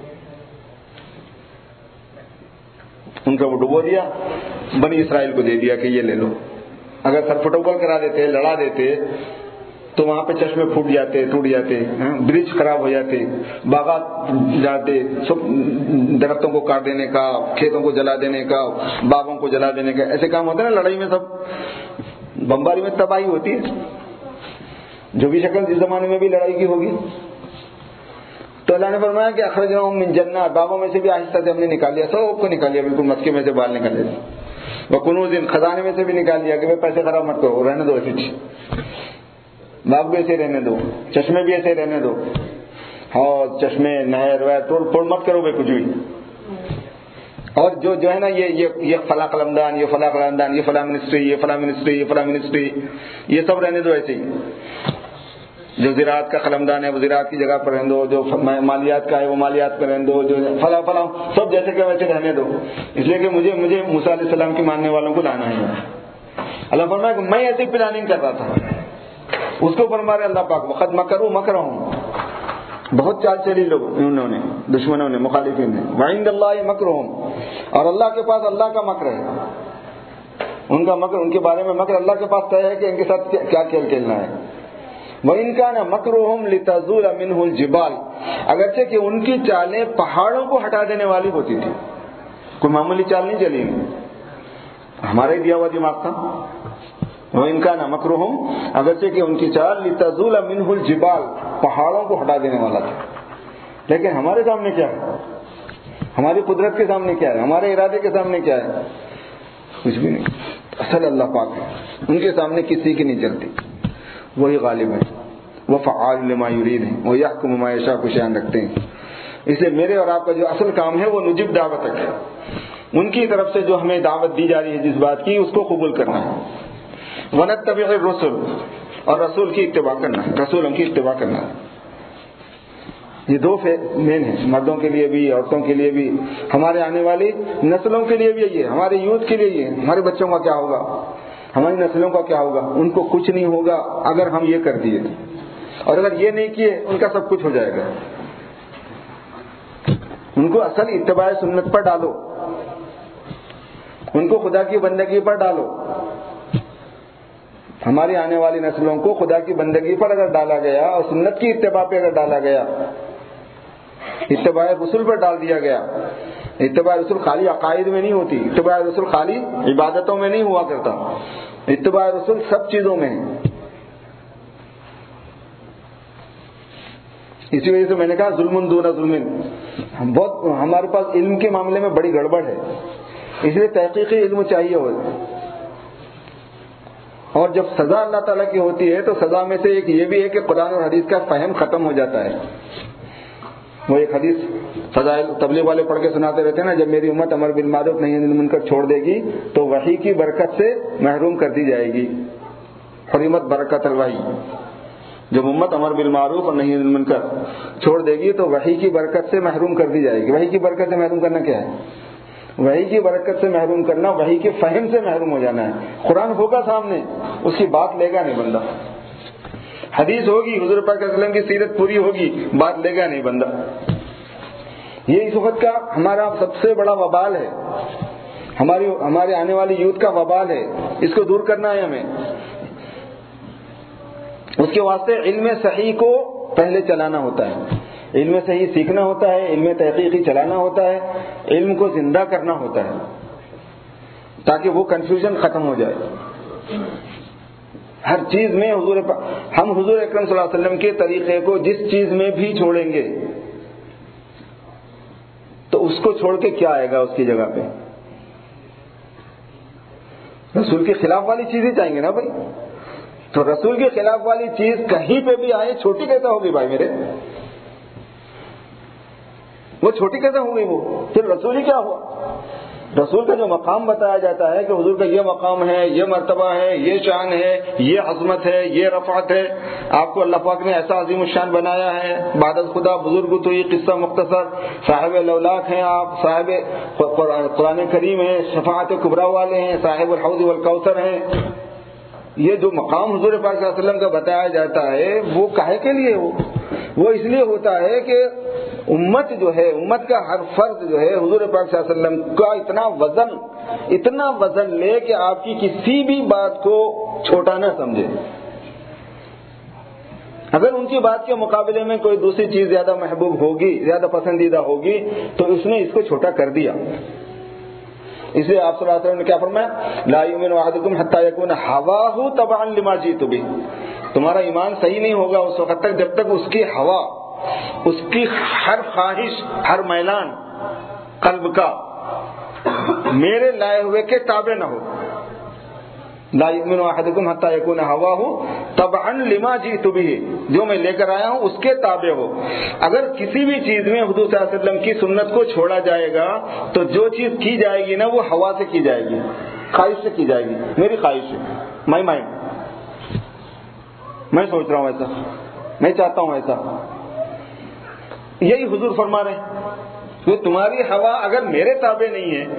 [SPEAKER 2] ان کا وہ ڈبو دیا، بنی اسرائیل کو دے دیا کہ یہ لے لو. اگر سر پھٹوکل کرا دیتے، لڑا دیتے تو وہاں پہ چشمے پھوٹ جاتے، ٹوٹ جاتے، برج خراب ہو جاتے، باغات جاتے، سب درختوں کو کاٹ دینے کا، کھیتوں کو جلا دینے کا، باغوں کو جلا دینے کا، ایسے کام ہوتے ہیں نا لڑائی میں. سب بمباری میں تباہی ہوتی ہے، جو بھی شکل جس زمانے میں بھی لڑائی کی ہوگی. تو اللہ نے فرمایا کہ اخرجناہم من جنات، باغوں میں سے بھی آہستہ سے ہم نے نکال لیا، سب کو نکال لیا، بالکل مسکے میں سے بال نکال لیا. وکنوز، خزانے میں سے بھی نکال لیا کہ بھائی پیسے خراب مت کرو، رہنے دو ایسے، باغ بھی ایسے رہنے دو، چشمے بھی ایسے رہنے دو، اور چشمے نہر ویر توڑ مت کرو بھائی کچھ بھی. اور جو ہے نا یہ فلاں قلمدان، یہ فلاں قلمدان، یہ فلاں منسٹری، یہ فلاں منسٹری، یہ فلاں منسٹری، یہ سب رہنے دو ایسے ہی. جو زراعت کا قلمدان ہے وہ زراعت کی جگہ پر رہنے دو، جو مالیات کا ہے وہ مالیات پر رہنے دو، جو فلاں سب جیسے کہ ویسے رہنے دو. اس لیے کہ مجھے موسیٰ علیہ السلام کی ماننے والوں کو لانا ہے. اللہ فرمایا کہ میں ایسی پلاننگ کر رہا تھا. اس کو فرما رہے اللہ پاک وقد مکروا مکرهم، بہت چال چلی لوگ انہوں نے، دشمنوں نے، مخالفین نے. وعند اللہ مکرهم، اور اللہ کے پاس اللہ کا مکر ہے. ان کا مکر، ان کے بارے میں مکر اللہ کے پاس طے ہے کہ ان کے ساتھ کیا کھیل کھیلنا ہے. وَإِنْ كَانَ مَكْرُهُمْ لِتَزُولَ مِنْهُ الْجِبَالُ، اگرچہ کہ ان کی چالیں پہاڑوں کو ہٹا دینے والی ہوتی تھی. کوئی معمولی چال نہیں چلی، ہمارا ہی دیا ہوا دماغ تھا. وَإِنْ كَانَ مَكْرُهُمْ، اگرچہ کہ ان کی چال لِتَزُولَ مِنْهُ الْجِبَالُ، پہاڑوں کو ہٹا دینے والا تھا. لیکن ہمارے سامنے کیا ہے؟ ہماری قدرت کے سامنے کیا ہے؟ ہمارے ارادے کے سامنے کیا ہے؟ کچھ بھی نہیں. اصل اللہ پاک ہے، ان کے سامنے کسی کی نہیں چلتی. وہی غالب ہے، وہ فعال لما یرید ہیں، وہ یحکم ما یشاء کو شان رکھتے ہیں. اس لیے میرے اور آپ کا جو اصل کام ہے وہ نجب دعوت ہے. ان کی طرف سے جو ہمیں دعوت دی جا رہی ہے جس بات کی، اس کو قبول کرنا ہے. ونتبع الرسل، اور رسول کی اتباع کرنا ہے، رسولوں کی اتباع کرنا ہے. یہ دو مین ہیں، مردوں کے لیے بھی عورتوں کے لیے بھی، ہمارے آنے والی نسلوں کے لیے بھی یہ، ہمارے یوتھ کے لیے یہ. ہمارے بچوں کا کیا ہوگا، ہماری نسلوں کا کیا ہوگا؟ ان کو کچھ نہیں ہوگا اگر ہم یہ کر دیے، اور اگر یہ نہیں کیے ان کا سب کچھ ہو جائے گا. ان کو اصل اتباع سنت پر ڈالو، ان کو خدا کی بندگی پر ڈالو. ہماری آنے والی نسلوں کو خدا کی بندگی پر اگر ڈالا گیا اور سنت کی اتباع پہ اگر ڈالا گیا، اتباع رسول پر ڈال دیا گیا. اتباع رسول خالی عقائد میں نہیں ہوتی، اتباع رسول خالی عبادتوں میں نہیں ہوا کرتا، اتباع رسول سب چیزوں میں ہے. اسی وجہ سے میں نے کہا ظلم دون ظلم. بہت ہمارے پاس علم کے معاملے میں بڑی گڑبڑ ہے، اس لیے تحقیقی علم چاہیے ہو. اور جب سزا اللہ تعالیٰ کی ہوتی ہے تو سزا میں سے ایک یہ بھی ہے کہ قرآن اور حدیث کا فہم ختم ہو جاتا ہے. وہ ایک حدیث فضائل تبلیغ والے پڑھ کے سناتے رہتے ہیں نا، جب میری امت امر بالمعروف نہی عن المنکر چھوڑ دے گی تو وحی کی برکت سے محروم کر دی جائے گی. حرمت برکت الوحی. جب امت امر بالمعروف اور نہی عن المنکر چھوڑ دے گی تو وحی کی برکت سے محروم کر دی جائے گی. وحی کی برکت سے محروم کرنا کیا ہے؟ وحی کی برکت سے محروم کرنا وحی کے فہم سے محروم ہو جانا ہے. قرآن ہوگا سامنے، اس کی بات لے گا نہیں بندہ. حدیث ہوگی، حضور پاک صلی اللہ علیہ وسلم کی سیرت پوری ہوگی، بات لے گا نہیں بندہ. یہ اس وقت کا ہمارا سب سے بڑا وبال ہے، ہمارے آنے والی یوتھ کا وبال ہے. اس کو دور کرنا ہے ہمیں. اس کے واسطے علم صحیح کو پہلے چلانا ہوتا ہے، علم صحیح سیکھنا ہوتا ہے، علم تحقیقی چلانا ہوتا ہے، علم کو زندہ کرنا ہوتا ہے تاکہ وہ کنفیوژن ختم ہو جائے. ہر چیز میں ہم حضور اکرم صلی اللہ علیہ وسلم کے طریقے کو جس چیز میں بھی چھوڑیں گے تو اس کو چھوڑ کے کیا آئے گا اس کی جگہ پہ؟ رسول کے خلاف والی چیزیں چاہیں گے نا بھائی. تو رسول کے خلاف والی چیز کہیں پہ بھی آئے چھوٹی کیسے ہوگی بھائی میرے؟ وہ چھوٹی کیسے ہوگی؟ وہ پھر رسول ہی کیا ہوا؟ رسول کا جو مقام بتایا جاتا ہے کہ حضور کا یہ مقام ہے، یہ مرتبہ ہے، یہ شان ہے، یہ عظمت ہے، یہ رفعت ہے، آپ کو اللہ پاک نے ایسا عظیم الشان بنایا ہے. بعد خدا بزرگ تو یہ قصہ مختصر، صاحب لولاک ہیں آپ، صاحب قرآن کریم ہیں، شفاعت کبریٰ والے ہیں، صاحب الحوض والکوثر ہیں. یہ جو مقام حضور پاک صلی اللہ علیہ وسلم کا بتایا جاتا ہے وہ کاہے کے لیے وہ اس لیے ہوتا ہے کہ امت جو ہے، امت کا ہر فرد جو ہے حضور پاک صلی اللہ علیہ وسلم کا اتنا وزن لے کہ آپ کی کسی بھی بات کو چھوٹا نہ سمجھے. اگر ان کی بات کے مقابلے میں کوئی دوسری چیز زیادہ محبوب ہوگی، زیادہ پسندیدہ ہوگی تو اس نے اس کو چھوٹا کر دیا. اس لیے آپ صلی اللہ علیہ وسلم نے کیا فرمایا؟ لا یؤمن احدکم حتی یکون ہواہ تبعا لما جئت بہ. تمہارا ایمان صحیح نہیں ہوگا اس وقت تک جب تک اس کی ہوا، اس کی ہر خواہش، ہر میلان قلب کا میرے لائے ہوئے کے تابع نہ ہو. لا یؤمن احدکم حتی یکون ہواہ تبعا لما جئت بہ، جو میں لے کر آیا ہوں اس کے تابع ہو. اگر کسی بھی چیز میں حضور صلی اللہ علیہ وسلم کی سنت کو چھوڑا جائے گا تو جو چیز کی جائے گی نا وہ ہوا سے کی جائے گی، خواہش سے کی جائے گی. میری خواہش ہے، مائی مائنڈ، میں سوچ رہا ہوں ایسا، میں چاہتا ہوں ایسا. یہی حضور فرما رہے ہیں کہ تمہاری ہوا اگر میرے تابع نہیں ہے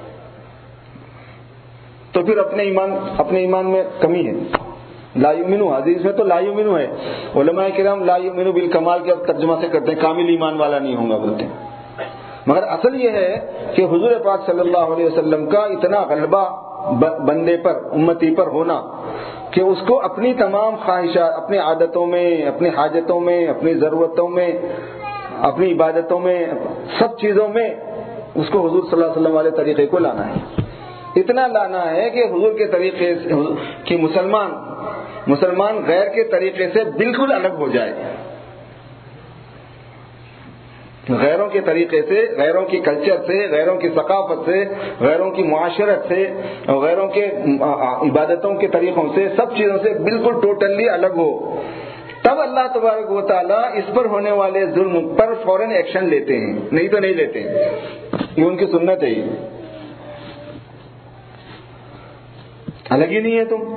[SPEAKER 2] تو پھر اپنے ایمان میں کمی ہے. لا یؤمنو، حدیث میں تو لا یؤمنو ہے. علماء کرام لا یؤمنو بالکمال کے ترجمہ سے کرتے ہیں کامل ایمان والا نہیں ہوگا بولتے ہیں. مگر اصل یہ ہے کہ حضور پاک صلی اللہ علیہ وسلم کا اتنا غلبہ بندے پر، امتی پر ہونا کہ اس کو اپنی تمام خواہشات، اپنی عادتوں میں، اپنی حاجتوں میں، اپنی ضرورتوں میں، اپنی عبادتوں میں، سب چیزوں میں اس کو حضور صلی اللہ علیہ وسلم والے طریقے کو لانا ہے. اتنا لانا ہے کہ حضور کے طریقے کہ مسلمان غیر کے طریقے سے بالکل الگ ہو جائے. غیروں کے طریقے سے، غیروں کی کلچر سے، غیروں کی ثقافت سے، غیروں کی معاشرت سے، غیروں کے عبادتوں کے طریقوں سے، سب چیزوں سے بالکل ٹوٹلی الگ ہو. تب اللہ تبارک و تعالیٰ اس پر ہونے والے ظلم پر فوراً ایکشن لیتے ہیں، نہیں تو نہیں لیتے، یہ ان کی سنت ہے۔ الگ ہی نہیں ہے تم،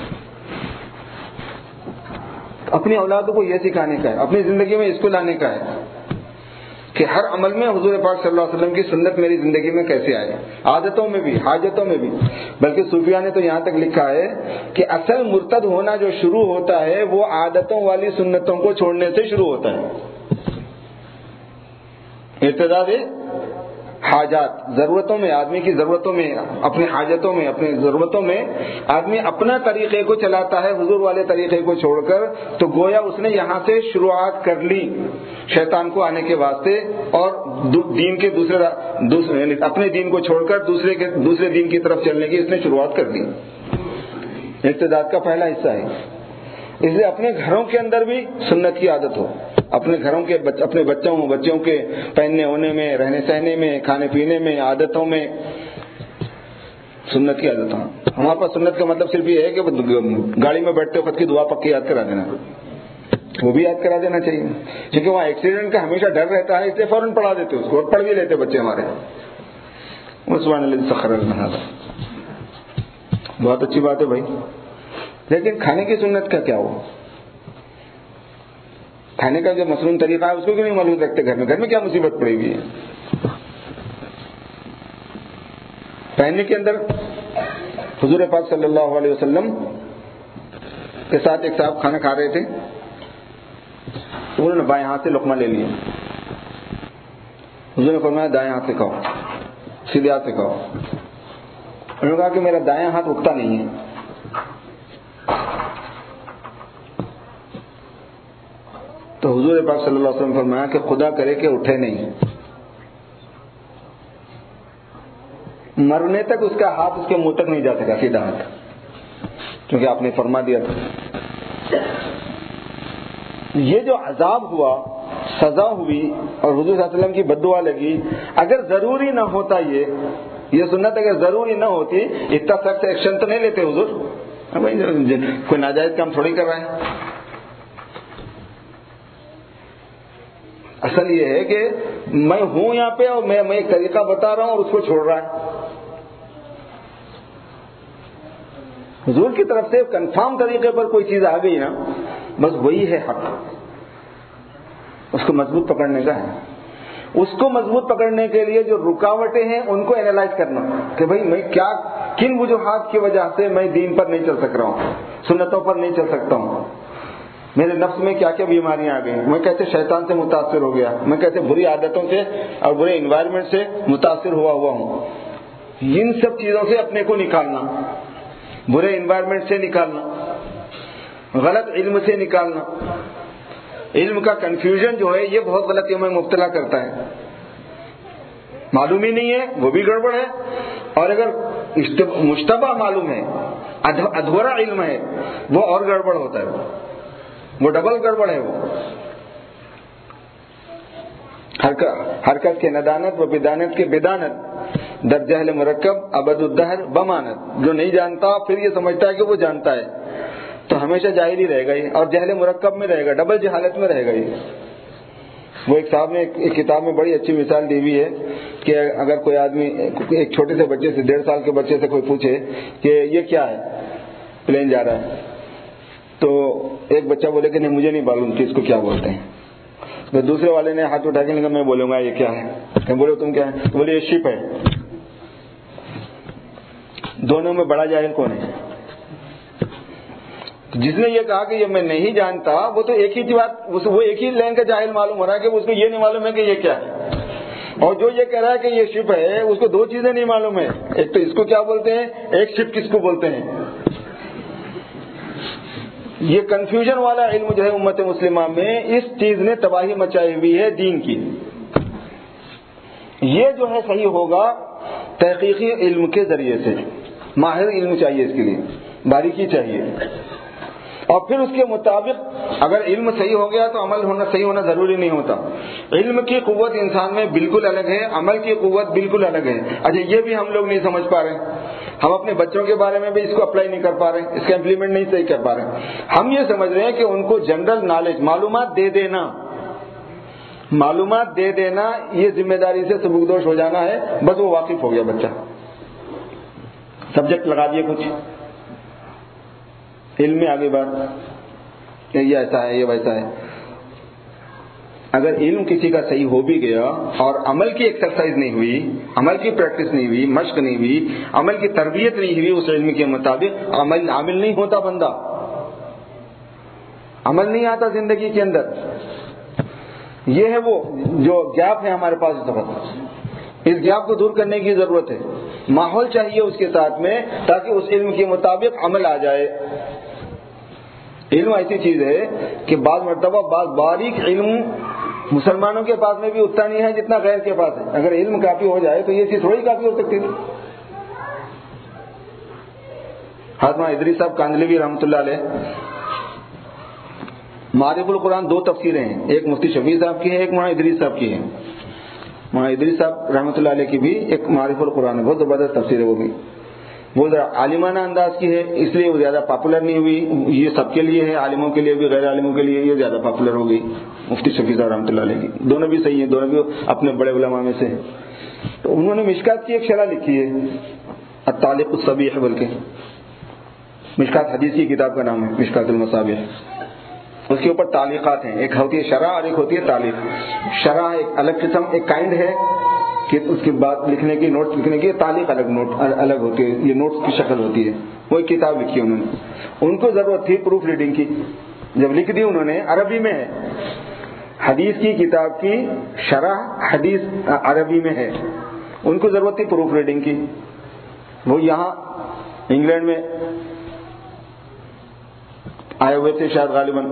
[SPEAKER 2] اپنی اولادوں کو یہ سکھانے کا ہے، اپنی زندگی میں اس کو لانے کا ہے کہ ہر عمل میں حضور پاک صلی اللہ علیہ وسلم کی سنت میری زندگی میں کیسے آئے، عادتوں میں بھی، حاجتوں میں بھی۔ بلکہ صوفیہ نے تو یہاں تک لکھا ہے کہ اصل مرتد ہونا جو شروع ہوتا ہے وہ عادتوں والی سنتوں کو چھوڑنے سے شروع ہوتا ہے۔ ارتداد حاجات، ضرورتوں میں، آدمی کی ضرورتوں میں، اپنی حاجتوں میں، اپنی ضرورتوں میں آدمی اپنا طریقے کو چلاتا ہے حضور والے طریقے کو چھوڑ کر، تو گویا اس نے یہاں سے شروعات کر لی شیطان کو آنے کے واسطے، اور دین کے دوسرے اپنے دین کو چھوڑ کر دوسرے دین کی طرف چلنے کی اس نے شروعات کر دی۔ ارتداد کا پہلا حصہ ہے۔ اس لیے اپنے گھروں کے اندر بھی سنت کی عادت ہو، اپنے گھروں کے اپنے بچوں کے پہننے ہونے میں، رہنے سہنے میں، کھانے پینے میں، عادتوں میں سنت کی عادت ہو۔ ہمارے پاس سنت کا مطلب صرف یہ ہے کہ گاڑی میں بیٹھتے وقت کی دعا پکی یاد کرا دینا، وہ بھی یاد کرا دینا چاہیے، کیونکہ وہاں ایکسیڈنٹ کا ہمیشہ ڈر رہتا ہے، اس لیے فوراً پڑھا دیتے اس کو، اور پڑھ بھی لیتے بچے ہمارے۔ سبحان الذی سخر لنا ھذا، بہت اچھی بات ہے بھائی، لیکن کھانے کی سنت کا کیا ہو؟ کھانے کا جو مصنون طریقہ ہے اس کو کیوں نہیں معلوم رکھتے گھر میں کیا مصیبت پڑی ہوئی ہے؟ پہننے کے اندر حضور پاک صلی اللہ علیہ وسلم کے ساتھ ایک صاحب کھانا کھا رہے تھے، انہوں نے بائیں ہاتھ سے لقمہ لے لیا، حضور نے فرمایا دائیں ہاتھ سے کھاؤ، سیدھے ہاتھ سے کھاؤ۔ انہوں نے کہا کہ میرا دائیں ہاتھ اٹھتا نہیں ہے۔ تو حضور پاک صلی اللہ علیہ وسلم فرمایا کہ خدا کرے کہ اٹھے نہیں، مرنے تک اس کا ہاتھ اس کے منہ تک نہیں جا سکا، سیدھا ہاتھ، کیونکہ آپ نے فرما دیا تھا۔ یہ جو عذاب ہوا، سزا ہوئی، اور حضور صلی اللہ علیہ وسلم کی بد دعا لگی، اگر ضروری نہ ہوتا یہ سنت اگر ضروری نہ ہوتی، اتنا سخت ایکشن تو نہیں لیتے حضور، کوئی ناجائز کام تھوڑی کر رہا ہے۔ اصل یہ ہے کہ میں ہوں یہاں پہ اور میں ایک طریقہ بتا رہا ہوں اور اس کو چھوڑ رہا ہے۔ حضور کی طرف سے کنفرم طریقے پر کوئی چیز آ گئی نا، بس وہی ہے حق، اس کو مضبوط پکڑنے کا ہے۔ اس کو مضبوط پکڑنے کے لیے جو رکاوٹیں ہیں ان کو اینالائز کرنا کہ بھئی میں کن وجوہات کی وجہ سے میں دین پر نہیں چل سک رہا ہوں، سنتوں پر نہیں چل سکتا ہوں، میرے نفس میں کیا کیا بیماریاں آ گئی، میں کیسے شیطان سے متاثر ہو گیا، میں کیسے بری عادتوں سے اور برے انوائرمنٹ سے متاثر ہوا ہوں۔ ان سب چیزوں سے اپنے کو نکالنا، برے انوائرمنٹ سے نکالنا، غلط علم سے نکالنا۔ علم کا کنفیوژن جو ہے یہ بہت غلطیوں میں مبتلا کرتا ہے، معلوم ہی نہیں ہے وہ بھی گڑبڑ ہے، اور اگر مشتبہ معلوم ہے، ادھورا علم ہے، وہ اور گڑبڑ ہوتا ہے، وہ ڈبل گڑبڑ ہے۔ وہ حرکت کے ندانت و بدانت کے بدانت، در جہل مرکب ابد الدہر بمانت۔ جو نہیں جانتا پھر یہ سمجھتا ہے کہ وہ جانتا ہے، تو ہمیشہ جاہل ہی رہے گا یہ، اور جہل مرکب میں رہے گا، ڈبل جہالت میں رہے گا یہ۔ وہ ایک صاحب نے ایک کتاب میں بڑی اچھی مثال دی ہوئی ہے کہ اگر کوئی آدمی ایک چھوٹے سے بچے سے، 1.5 سال کے بچے سے کوئی پوچھے کہ یہ کیا ہے، پلین جا رہا ہے، تو ایک بچہ بولے کہ نہیں مجھے نہیں معلوم کہ اس کو کیا بولتے ہیں، تو دوسرے والے نے ہاتھ اٹھا کے کہا میں بولوں گا یہ کیا ہے، کہ بولے تم کیا ہے، تو بولے یہ شپ ہے۔ دونوں میں بڑا جاہل کون ہے؟ جس نے یہ کہا کہ یہ میں نہیں جانتا، وہ تو ایک ہی بات، وہ ایک ہی لائن کا جاہل معلوم ہو رہا ہے کہ اس کو یہ نہیں معلوم ہے کہ یہ کیا ہے، اور جو یہ کہہ رہا ہے کہ یہ شپ ہے اس کو 2 چیزیں نہیں معلوم ہے، ایک تو اس کو کیا بولتے ہیں، ایک شپ کس کو بولتے ہیں۔ یہ کنفیوژن والا علم جو ہے امت مسلمہ میں، اس چیز نے تباہی مچائی ہوئی ہے دین کی۔ یہ جو ہے صحیح ہوگا تحقیقی علم کے ذریعے سے، ماہر علم چاہیے، اس کے لیے باریکی چاہیے، اور پھر اس کے مطابق اگر علم صحیح ہو گیا تو عمل صحیح ہونا ضروری نہیں ہوتا. علم کی قوت انسان میں بالکل الگ ہے, عمل کی قوت بالکل الگ ہے. اچھا یہ بھی ہم لوگ نہیں سمجھ پا رہے, ہم اپنے بچوں کے بارے میں بھی اس کو اپلائی نہیں کر پا رہے, اس کا امپلیمنٹ نہیں صحیح کر پا رہے. ہم یہ سمجھ رہے ہیں کہ ان کو جنرل نالج معلومات دے دینا یہ ذمہ داری سے سبکدوش ہو جانا ہے. بس وہ واقف ہو گیا بچہ, سبجیکٹ لگا دیے کچھ, علم میں آگے بات یہ ایسا ہے یہ ویسا ہے. اگر علم کسی کا صحیح ہو بھی گیا اور عمل کی ایکسرسائز نہیں ہوئی, عمل کی پریکٹس نہیں ہوئی, مشق نہیں ہوئی, عمل کی تربیت نہیں ہوئی اس علم کے مطابق, عامل نہیں ہوتا بندہ, عمل نہیں آتا زندگی کے اندر. یہ ہے وہ جو گیپ ہے ہمارے پاس اس وقت. اس گیپ کو دور کرنے کی ضرورت ہے. ماحول چاہیے اس کے ساتھ میں تاکہ اس علم کے مطابق عمل آ جائے. علم ایسی چیز ہے کہ بعض مرتبہ بعض باریک علم مسلمانوں کے پاس میں بھی اتنا نہیں ہے جتنا غیر کے پاس ہے. اگر علم کافی ہو جائے تو یہ چیز تھوڑی کافی ہو سکتی تھی. حضرت ادریس صاحب کاندھلوی رحمۃ اللہ علیہ, معارف القرآن 2 تفسیریں ہیں, ایک مفتی شفیع صاحب کی ہے, ایک مولانا ادریس صاحب کی ہے. مولانا ادریس صاحب رحمۃ اللہ علیہ کی بھی ایک معارف القرآن ہے, بہت زبردست تفسیر ہے. وہ بھی وہ ذرا عالمانہ انداز کی ہے, اس لیے وہ زیادہ پاپولر نہیں ہوئی. یہ سب کے لیے ہے, عالموں کے لیے بھی غیر عالموں کے لیے یہ زیادہ پاپولر ہو گئی. مفتی شفیع صاحب رحمۃ اللہ علیہ کی دونوں بھی صحیح ہیں, دونوں بھی اپنے بڑے علماء میں سے ہیں. تو انہوں نے مشکات کی ایک شرح لکھی ہے, التعلیق الصبیح, بلکہ مشکات حدیث کی کتاب کا نام ہے مشکات المصابیح. اس کے اوپر تعلیقات ہیں, ایک ہوتی ہے شرح اور ایک ہوتی ہے تعلیق. شرح ایک الگ قسم, ایک کائنڈ ہے کہ اس کی بات لکھنے کی, نوٹ لکھنے کی. تعلیق الگ ہوتی ہے, یہ نوٹس کی شکل ہوتی ہے. وہ ایک کتاب لکھی انہوں نے. ان کو ضرورت تھی پروف ریڈنگ کی, جب لکھ دی انہوں نے, عربی میں ہے, حدیث کی کتاب کی شرح حدیث عربی میں ہے. ان کو ضرورت تھی پروف ریڈنگ کی. وہ یہاں انگلینڈ میں آئے ہوئے تھے شاید غالباً,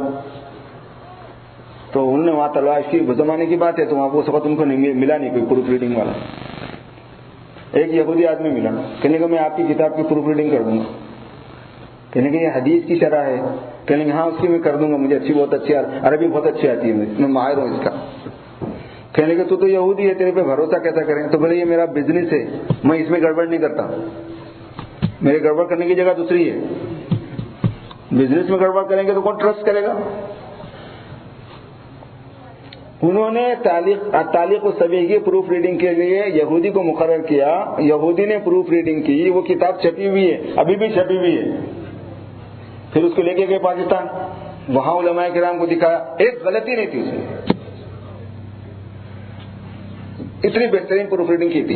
[SPEAKER 2] تو انہوں نے وہاں تلاش کی. زمانے کی بات ہے تو وہاں اس وقت ان کو ملا نہیں کوئی پروف ریڈنگ والا. ایک یہودی آدمی ملا, کہنے کہ میں آپ کی کتاب کی پروف ریڈنگ کر دوں گا. کہنے کہ یہ حدیث کی شرح ہے. کہنے کہ ہاں اس کی میں کر دوں گا, مجھے بہت اچھی عربی بہت اچھی آتی ہے, میں ماہر ہوں اس کا. کہنے کہ تو یہودی ہے, تیرے پہ بھروسہ کیسا کریں. تو بولے یہ میرا بزنس ہے, میں اس میں گڑبڑ نہیں کرتا. میرے گڑبڑ کرنے کی جگہ دوسری ہے. بزنس میں گڑبڑ کریں گے تو کون ٹرسٹ کرے گا. انہوں نے تعلیق الصبیح کی پروف ریڈنگ کے لیے یہودی کو مقرر کیا. یہودی نے پروف ریڈنگ کی, وہ کتاب چھپی ہوئی ہے, ابھی بھی چھپی ہوئی ہے. پھر اس کو لے کے گئے پاکستان, وہاں علماء کرام کو دکھایا, ایک غلطی نہیں تھی اس میں. اتنی بہترین پروف ریڈنگ کی تھی.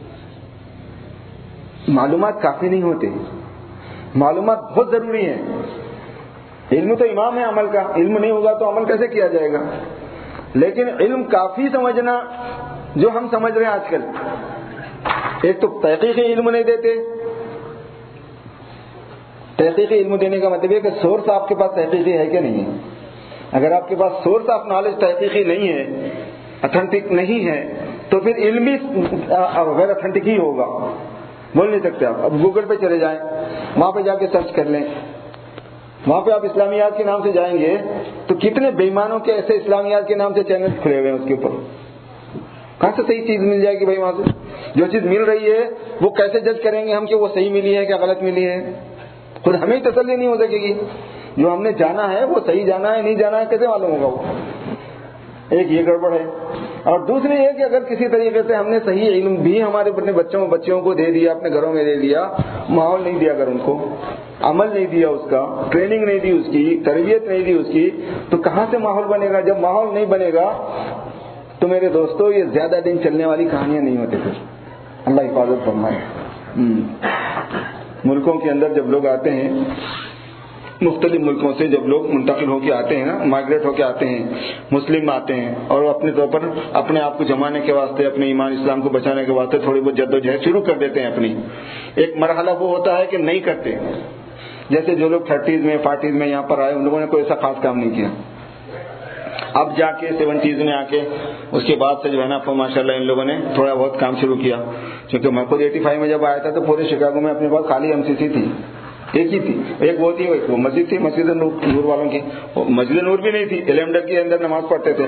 [SPEAKER 2] معلومات کافی نہیں ہوتے, معلومات بہت ضروری ہیں. علم تو امام ہے عمل کا, علم نہیں ہوگا تو عمل کیسے کیا جائے گا. لیکن علم کافی سمجھنا جو ہم سمجھ رہے ہیں آج کل, ایک تو تحقیقی علم نہیں دیتے. تحقیقی علم دینے کا مطلب ہے کہ سورس آپ کے پاس تحقیقی ہے کہ نہیں ہے. اگر آپ کے پاس سورس آف نالج تحقیقی نہیں ہے, اتھینٹک نہیں ہے, تو پھر علم بھی غیر اتھینٹک ہی ہوگا. بول نہیں سکتے آپ. اب گوگل پہ چلے جائیں, وہاں پہ جا کے سرچ کر لیں. وہاں پہ آپ اسلامیات کے نام سے جائیں گے تو کتنے بے ایمانوں کے ایسے اسلامیات کے نام سے چینل کھلے ہوئے ہیں. اس کے اوپر کہاں سے صحیح چیز مل جائے گی بھائی. وہاں سے جو چیز مل رہی ہے وہ کیسے جج کریں گے ہم کہ وہ صحیح ملی ہے کہ غلط ملی ہے. خود ہمیں تسلی نہیں ہو سکے گی. جو ہم نے جانا ہے وہ صحیح جانا ہے, نہیں جانا ہے کیسے معلوم ہوگا وہ. ایک یہ گڑبڑ ہے. اور دوسری یہ کہ اگر کسی طریقے سے ہم نے صحیح علم بھی ہمارے اپنے بچوں کو دے دیا, اپنے گھروں میں دے دیا, ماحول نہیں دیا, اگر ان کو عمل نہیں دیا, اس کا ٹریننگ نہیں دی, اس کی تربیت نہیں دی اس کی, تو کہاں سے ماحول بنے گا. جب ماحول نہیں بنے گا تو میرے دوستوں یہ زیادہ دن چلنے والی کہانیاں نہیں ہوتی. پھر اللہ حفاظت فرمائے. ملکوں کے اندر جب لوگ آتے ہیں, مختلف ملکوں سے جب لوگ منتقل ہو کے آتے ہیں نا, مائگریٹ ہو کے آتے ہیں, مسلم آتے ہیں, اور اپنے طور پر اپنے آپ کو جمانے کے واسطے, اپنے ایمان اسلام کو بچانے کے واسطے تھوڑی بہت جدوجہد شروع کر دیتے ہیں اپنی. ایک مرحلہ وہ ہوتا ہے کہ نہیں کرتے. جیسے جو لوگ 30s میں 40s میں یہاں پر آئے, ان لوگوں نے کوئی ایسا خاص کام نہیں کیا. اب جا کے 70s میں آ کے اس کے بعد سے جو ہے نا ماشاء اللہ ان لوگوں نے تھوڑا بہت کام شروع کیا. کیونکہ میں خود 85 میں جب آیا تھا تو پورے شکاگو میں اپنے پاس خالی MCC تھی. ایک ہی تھی، ایک وہ تھی، ایک وہ مسجد تھی، مسجد نور والوں کی. مسجد نور بھی نہیں تھی، ایلیمنڈر کے اندر نماز پڑھتے تھے،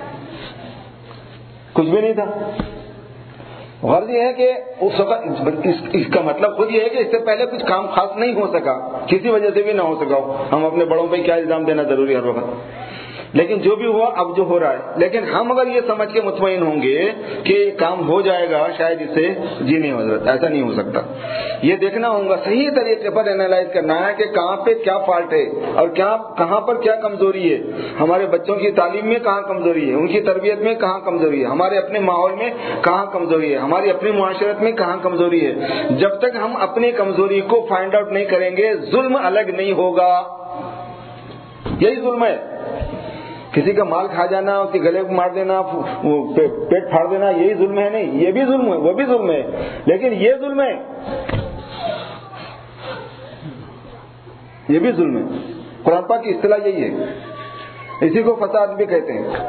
[SPEAKER 2] کچھ بھی نہیں تھا. غرض یہ ہے کہ اس وقت اس کا مطلب خود یہ ہے کہ اس سے پہلے کچھ کام خاص نہیں ہو سکا، کسی وجہ سے بھی نہ ہو سکا. ہم اپنے بڑوں پہ کیا الزام دینا ضروری ہر وقت، لیکن جو بھی ہوا اب جو ہو رہا ہے. لیکن ہم اگر یہ سمجھ کے مطمئن ہوں گے کہ کام ہو جائے گا، شاید اس سے جی نہیں حضرت ایسا نہیں ہو سکتا. یہ دیکھنا ہوگا، صحیح طریقے پر اینالائز کرنا ہے کہ کہاں پہ کیا فالٹ ہے اور کہاں پر کیا کمزوری ہے. ہمارے بچوں کی تعلیم میں کہاں کمزوری ہے، ان کی تربیت میں کہاں کمزوری ہے، ہمارے اپنے ماحول میں کہاں کمزوری ہے، ہماری اپنی معاشرت میں کہاں کمزوری ہے. جب تک ہم اپنی کمزوری کو فائنڈ آؤٹ نہیں کریں گے، ظلم الگ نہیں ہوگا. یہی ظلم ہے، کسی کا مال کھا جانا، اس کے گلے کو مار دینا، پیٹ پھاڑ دینا، یہی ظلم ہے؟ نہیں، یہ بھی ظلم ہے، وہ بھی ظلم ہے، لیکن یہ ظلم ہے، یہ بھی ظلم ہے. قرآن پاک کی اصطلاح یہی ہے، اسی کو فساد بھی کہتے ہیں.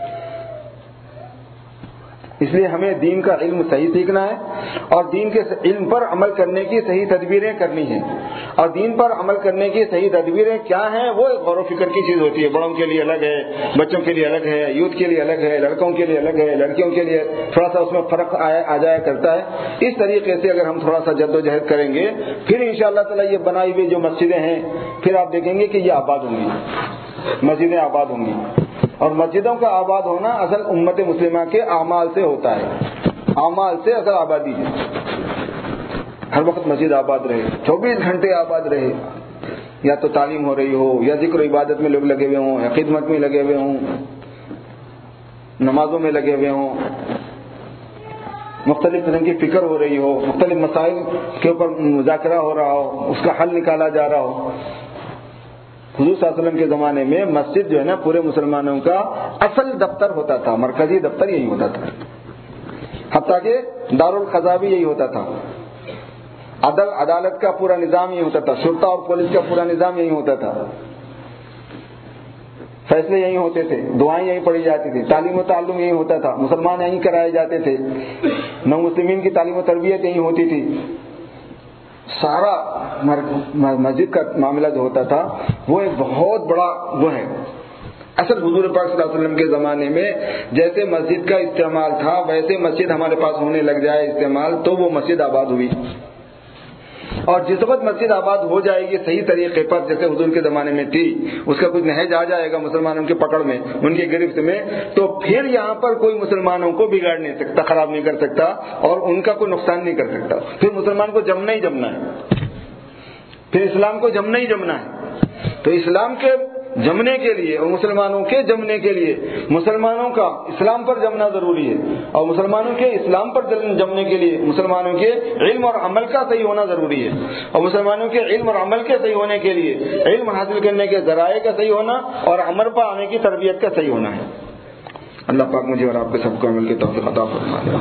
[SPEAKER 2] اس لیے ہمیں دین کا علم صحیح سیکھنا ہے اور دین کے علم پر عمل کرنے کی صحیح تدبیریں کرنی ہیں. اور دین پر عمل کرنے کی صحیح تدبیریں کیا ہیں، وہ ایک غور و فکر کی چیز ہوتی ہے. بڑوں کے لیے الگ ہے، بچوں کے لیے الگ ہے، یوتھ کے لیے الگ ہے، لڑکوں کے لیے الگ ہے، لڑکیوں کے لیے تھوڑا سا اس میں فرق آ جایا کرتا ہے. اس طریقے سے اگر ہم تھوڑا سا جد و جہد کریں گے، پھر انشاءاللہ تعالی یہ بنائی ہوئی جو مسجدیں ہیں، پھر آپ دیکھیں گے کہ یہ آباد ہوں گی، مسجدیں آباد ہوں گی. اور مسجدوں کا آباد ہونا اصل امت مسلمہ کے اعمال سے ہوتا ہے. اعمال سے اصل آبادی ہے. ہر وقت مسجد آباد رہے، 24 گھنٹے آباد رہے، یا تو تعلیم ہو رہی ہو، یا ذکر و عبادت میں لوگ لگے ہوئے ہوں، یا خدمت میں لگے ہوئے ہوں، نمازوں میں لگے ہوئے ہوں، مختلف قسم کی فکر ہو رہی ہو، مختلف مسائل کے اوپر مذاکرہ ہو رہا ہو، اس کا حل نکالا جا رہا ہو. حضور صلی اللہ علیہ وسلم کے زمانے میں مسجد جو ہے نا پورے مسلمانوں کا اصل دفتر ہوتا تھا، مرکزی دفتر یہی ہوتا تھا. حتیٰ کہ دارالقضاء بھی یہی ہوتا تھا. عدالت کا پورا نظام یہی ہوتا تھا، شرطہ اور پولیس کا پورا نظام یہی ہوتا تھا. فیصلے یہی ہوتے تھے، دعائیں یہی پڑھی جاتی تھی، تعلیم و تعلم یہی ہوتا تھا، مسلمان یہی کرائے جاتے تھے، نو مسلمین کی تعلیم و تربیت یہی ہوتی تھی. سارا مسجد کا معاملہ جو ہوتا تھا وہ ایک بہت بڑا وہ ہے. اصل حضور پاک صلی اللہ علیہ وسلم کے زمانے میں جیسے مسجد کا استعمال تھا، ویسے مسجد ہمارے پاس ہونے لگ جائے استعمال، تو وہ مسجد آباد ہوئی. اور جس وقت مسجد آباد ہو جائے گی صحیح طریقے پر جیسے حضور کے زمانے میں تھی، اس کا کچھ نہج آ جائے گا مسلمانوں کی پکڑ میں، ان کی گرفت میں، تو پھر یہاں پر کوئی مسلمانوں کو بگاڑ نہیں سکتا، خراب نہیں کر سکتا اور ان کا کوئی نقصان نہیں کر سکتا. پھر مسلمان کو جمنا ہی جمنا ہے، پھر اسلام کو جمنا ہی جمنا ہے. تو اسلام کے جمنے کے لیے اور مسلمانوں کے جمنے کے لیے مسلمانوں کا اسلام پر جمنا ضروری ہے، اور مسلمانوں کے اسلام پر جمنے کے لیے مسلمانوں کے علم اور عمل کا صحیح ہونا ضروری ہے. اور مسلمانوں کے علم اور عمل کے صحیح ہونے کے لیے علم حاصل کرنے کے ذرائع کا صحیح ہونا اور عمل پر آنے کی تربیت کا صحیح ہونا ہے. اللہ پاک مجھے اور آپ کے سب کو عمل کی توفیق عطا فرمائے.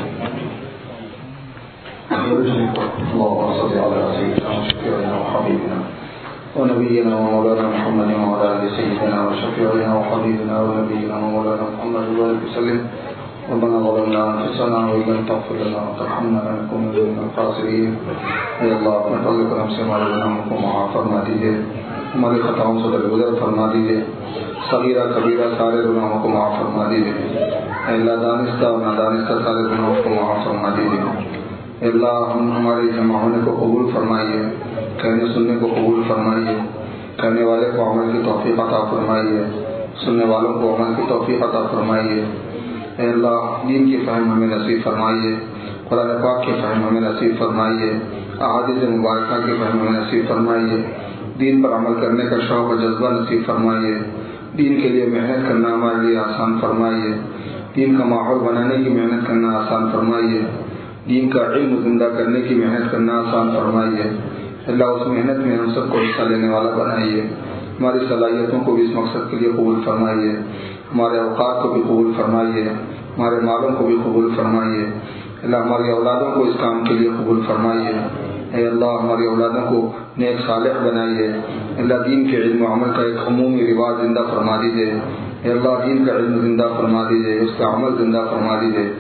[SPEAKER 1] ونبينا ومولانا محمد وعلى آل سيدنا وشفيعنا وحبيبنا ونبينا ومولانا محمد وبارك وسلم. ربنا ظلمنا أنفسنا وإن لم تغفر لنا وترحمنا لنكونن من الخاسرين. اے اللہ اپنے فضل کرم سے ہمارے گناہوں کو معاف فرما دیجیے، ہماری خطاؤں سے درگزر فرما دیجیے، صغیرہ کبیرہ سارے گناہوں کو معاف فرما دیجیے. اے اللہ دانستہ اور نادانستہ سارے گناہوں کو معاف فرما دیجیے. اے اللہ ہمارے جمع ہونے کو قبول فرمائیے، کہنے سننے کو قبول فرمائیے، کرنے والے کو عمل کی توفیق عطا فرمائیے، سننے والوں کو عمل کی توفیق عطا فرمائیے. اے اللہ دین کی فہم ہمیں نصیب فرمائیے، قرآن پاک کی فہم ہمیں نصیب فرمائیے، احادیث مبارکہ کی فہم ہمیں نصیب فرمائیے. دین پر عمل کرنے کا شوق و جذبہ نصیب فرمائیے. دین کے لیے محنت کرنا ہمارے لیے آسان فرمائیے. دین کا ماحول بنانے کی محنت کرنا آسان فرمائیے. دین کا علم زندہ کرنے کی محنت کرنا آسان فرمائیے. اللہ اس محنت میں ہم سب کو حصہ لینے والا بنائیے. ہماری صلاحیتوں کو بھی اس مقصد کے لیے قبول فرمائیے، ہمارے اوقات کو بھی قبول فرمائیے، ہمارے مالوں کو بھی قبول فرمائیے. اللہ ہماری اولادوں کو اس کام کے لیے قبول فرمائیے. اے اللہ ہماری اولادوں کو نیک صالح بنائیے. اللہ دین کے علم و عمل کا ایک عمومی رواج زندہ فرما دیجیے. اے اللہ دین کا علم زندہ فرما دیجیے، اس کا عمل زندہ فرما دیجیے.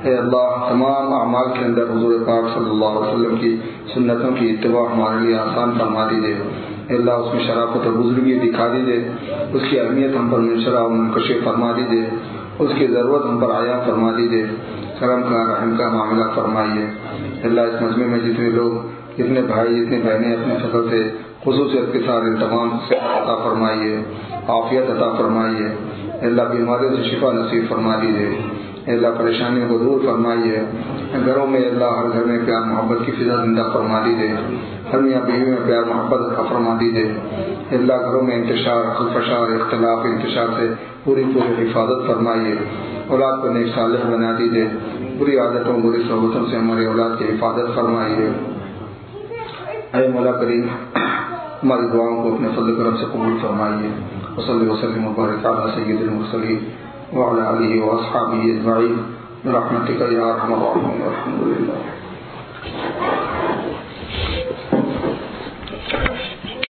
[SPEAKER 1] اے اللہ تمام اعمال کے اندر حضور پاک صلی اللہ علیہ وسلم کی سنتوں کی اتباع ہمارے لیے آسان فرما دیجیے. اے اللہ اس میں شرافت اور بزرگی دکھا دیجیے، اس کی اہمیت ہم پر منشرہ اور منکشف فرما دیجیے، اس کی ضرورت ہم پر عیا فرما دیجیے، کرم کا رحم کا معاملہ فرمائیے. اللہ اس مجمع میں جتنے لوگ، جتنے بھائی، جتنے بہنیں اپنے فضل سے خصوصیت کے ساتھ ان تمام سے عطا فرمائیے، عافیت عطا فرمائیے. اللہ بیماریوں سے شفا نصیب فرما دیجیے. اللہ پریشانیوں کو دور فرمائیے. گھروں میں اللہ ہر گھر میں پیار محبت کی فضا زندہ فرما دیجیے. ہر میاں بیوی میں پیار محبت عطا فرما دیجیے. اللہ گھروں میں انتشار، خلفشار، اختلاف، انتشار سے پوری حفاظت فرمائیے. اولاد کو نیک صالح بنا دیجیے. بری عادتوں، بری صحبتوں سے ہماری اولاد کی حفاظت فرمائیے. اے مولا کریم ہماری دعاؤں کو اپنے فضل کرم سے قبول فرمائیے. وصلی وسلم وبارک علی سید المرسلین وعلی آلہ واصحابہ اجمعین برحمتک یا ارحم الراحمین. الحمد للہ.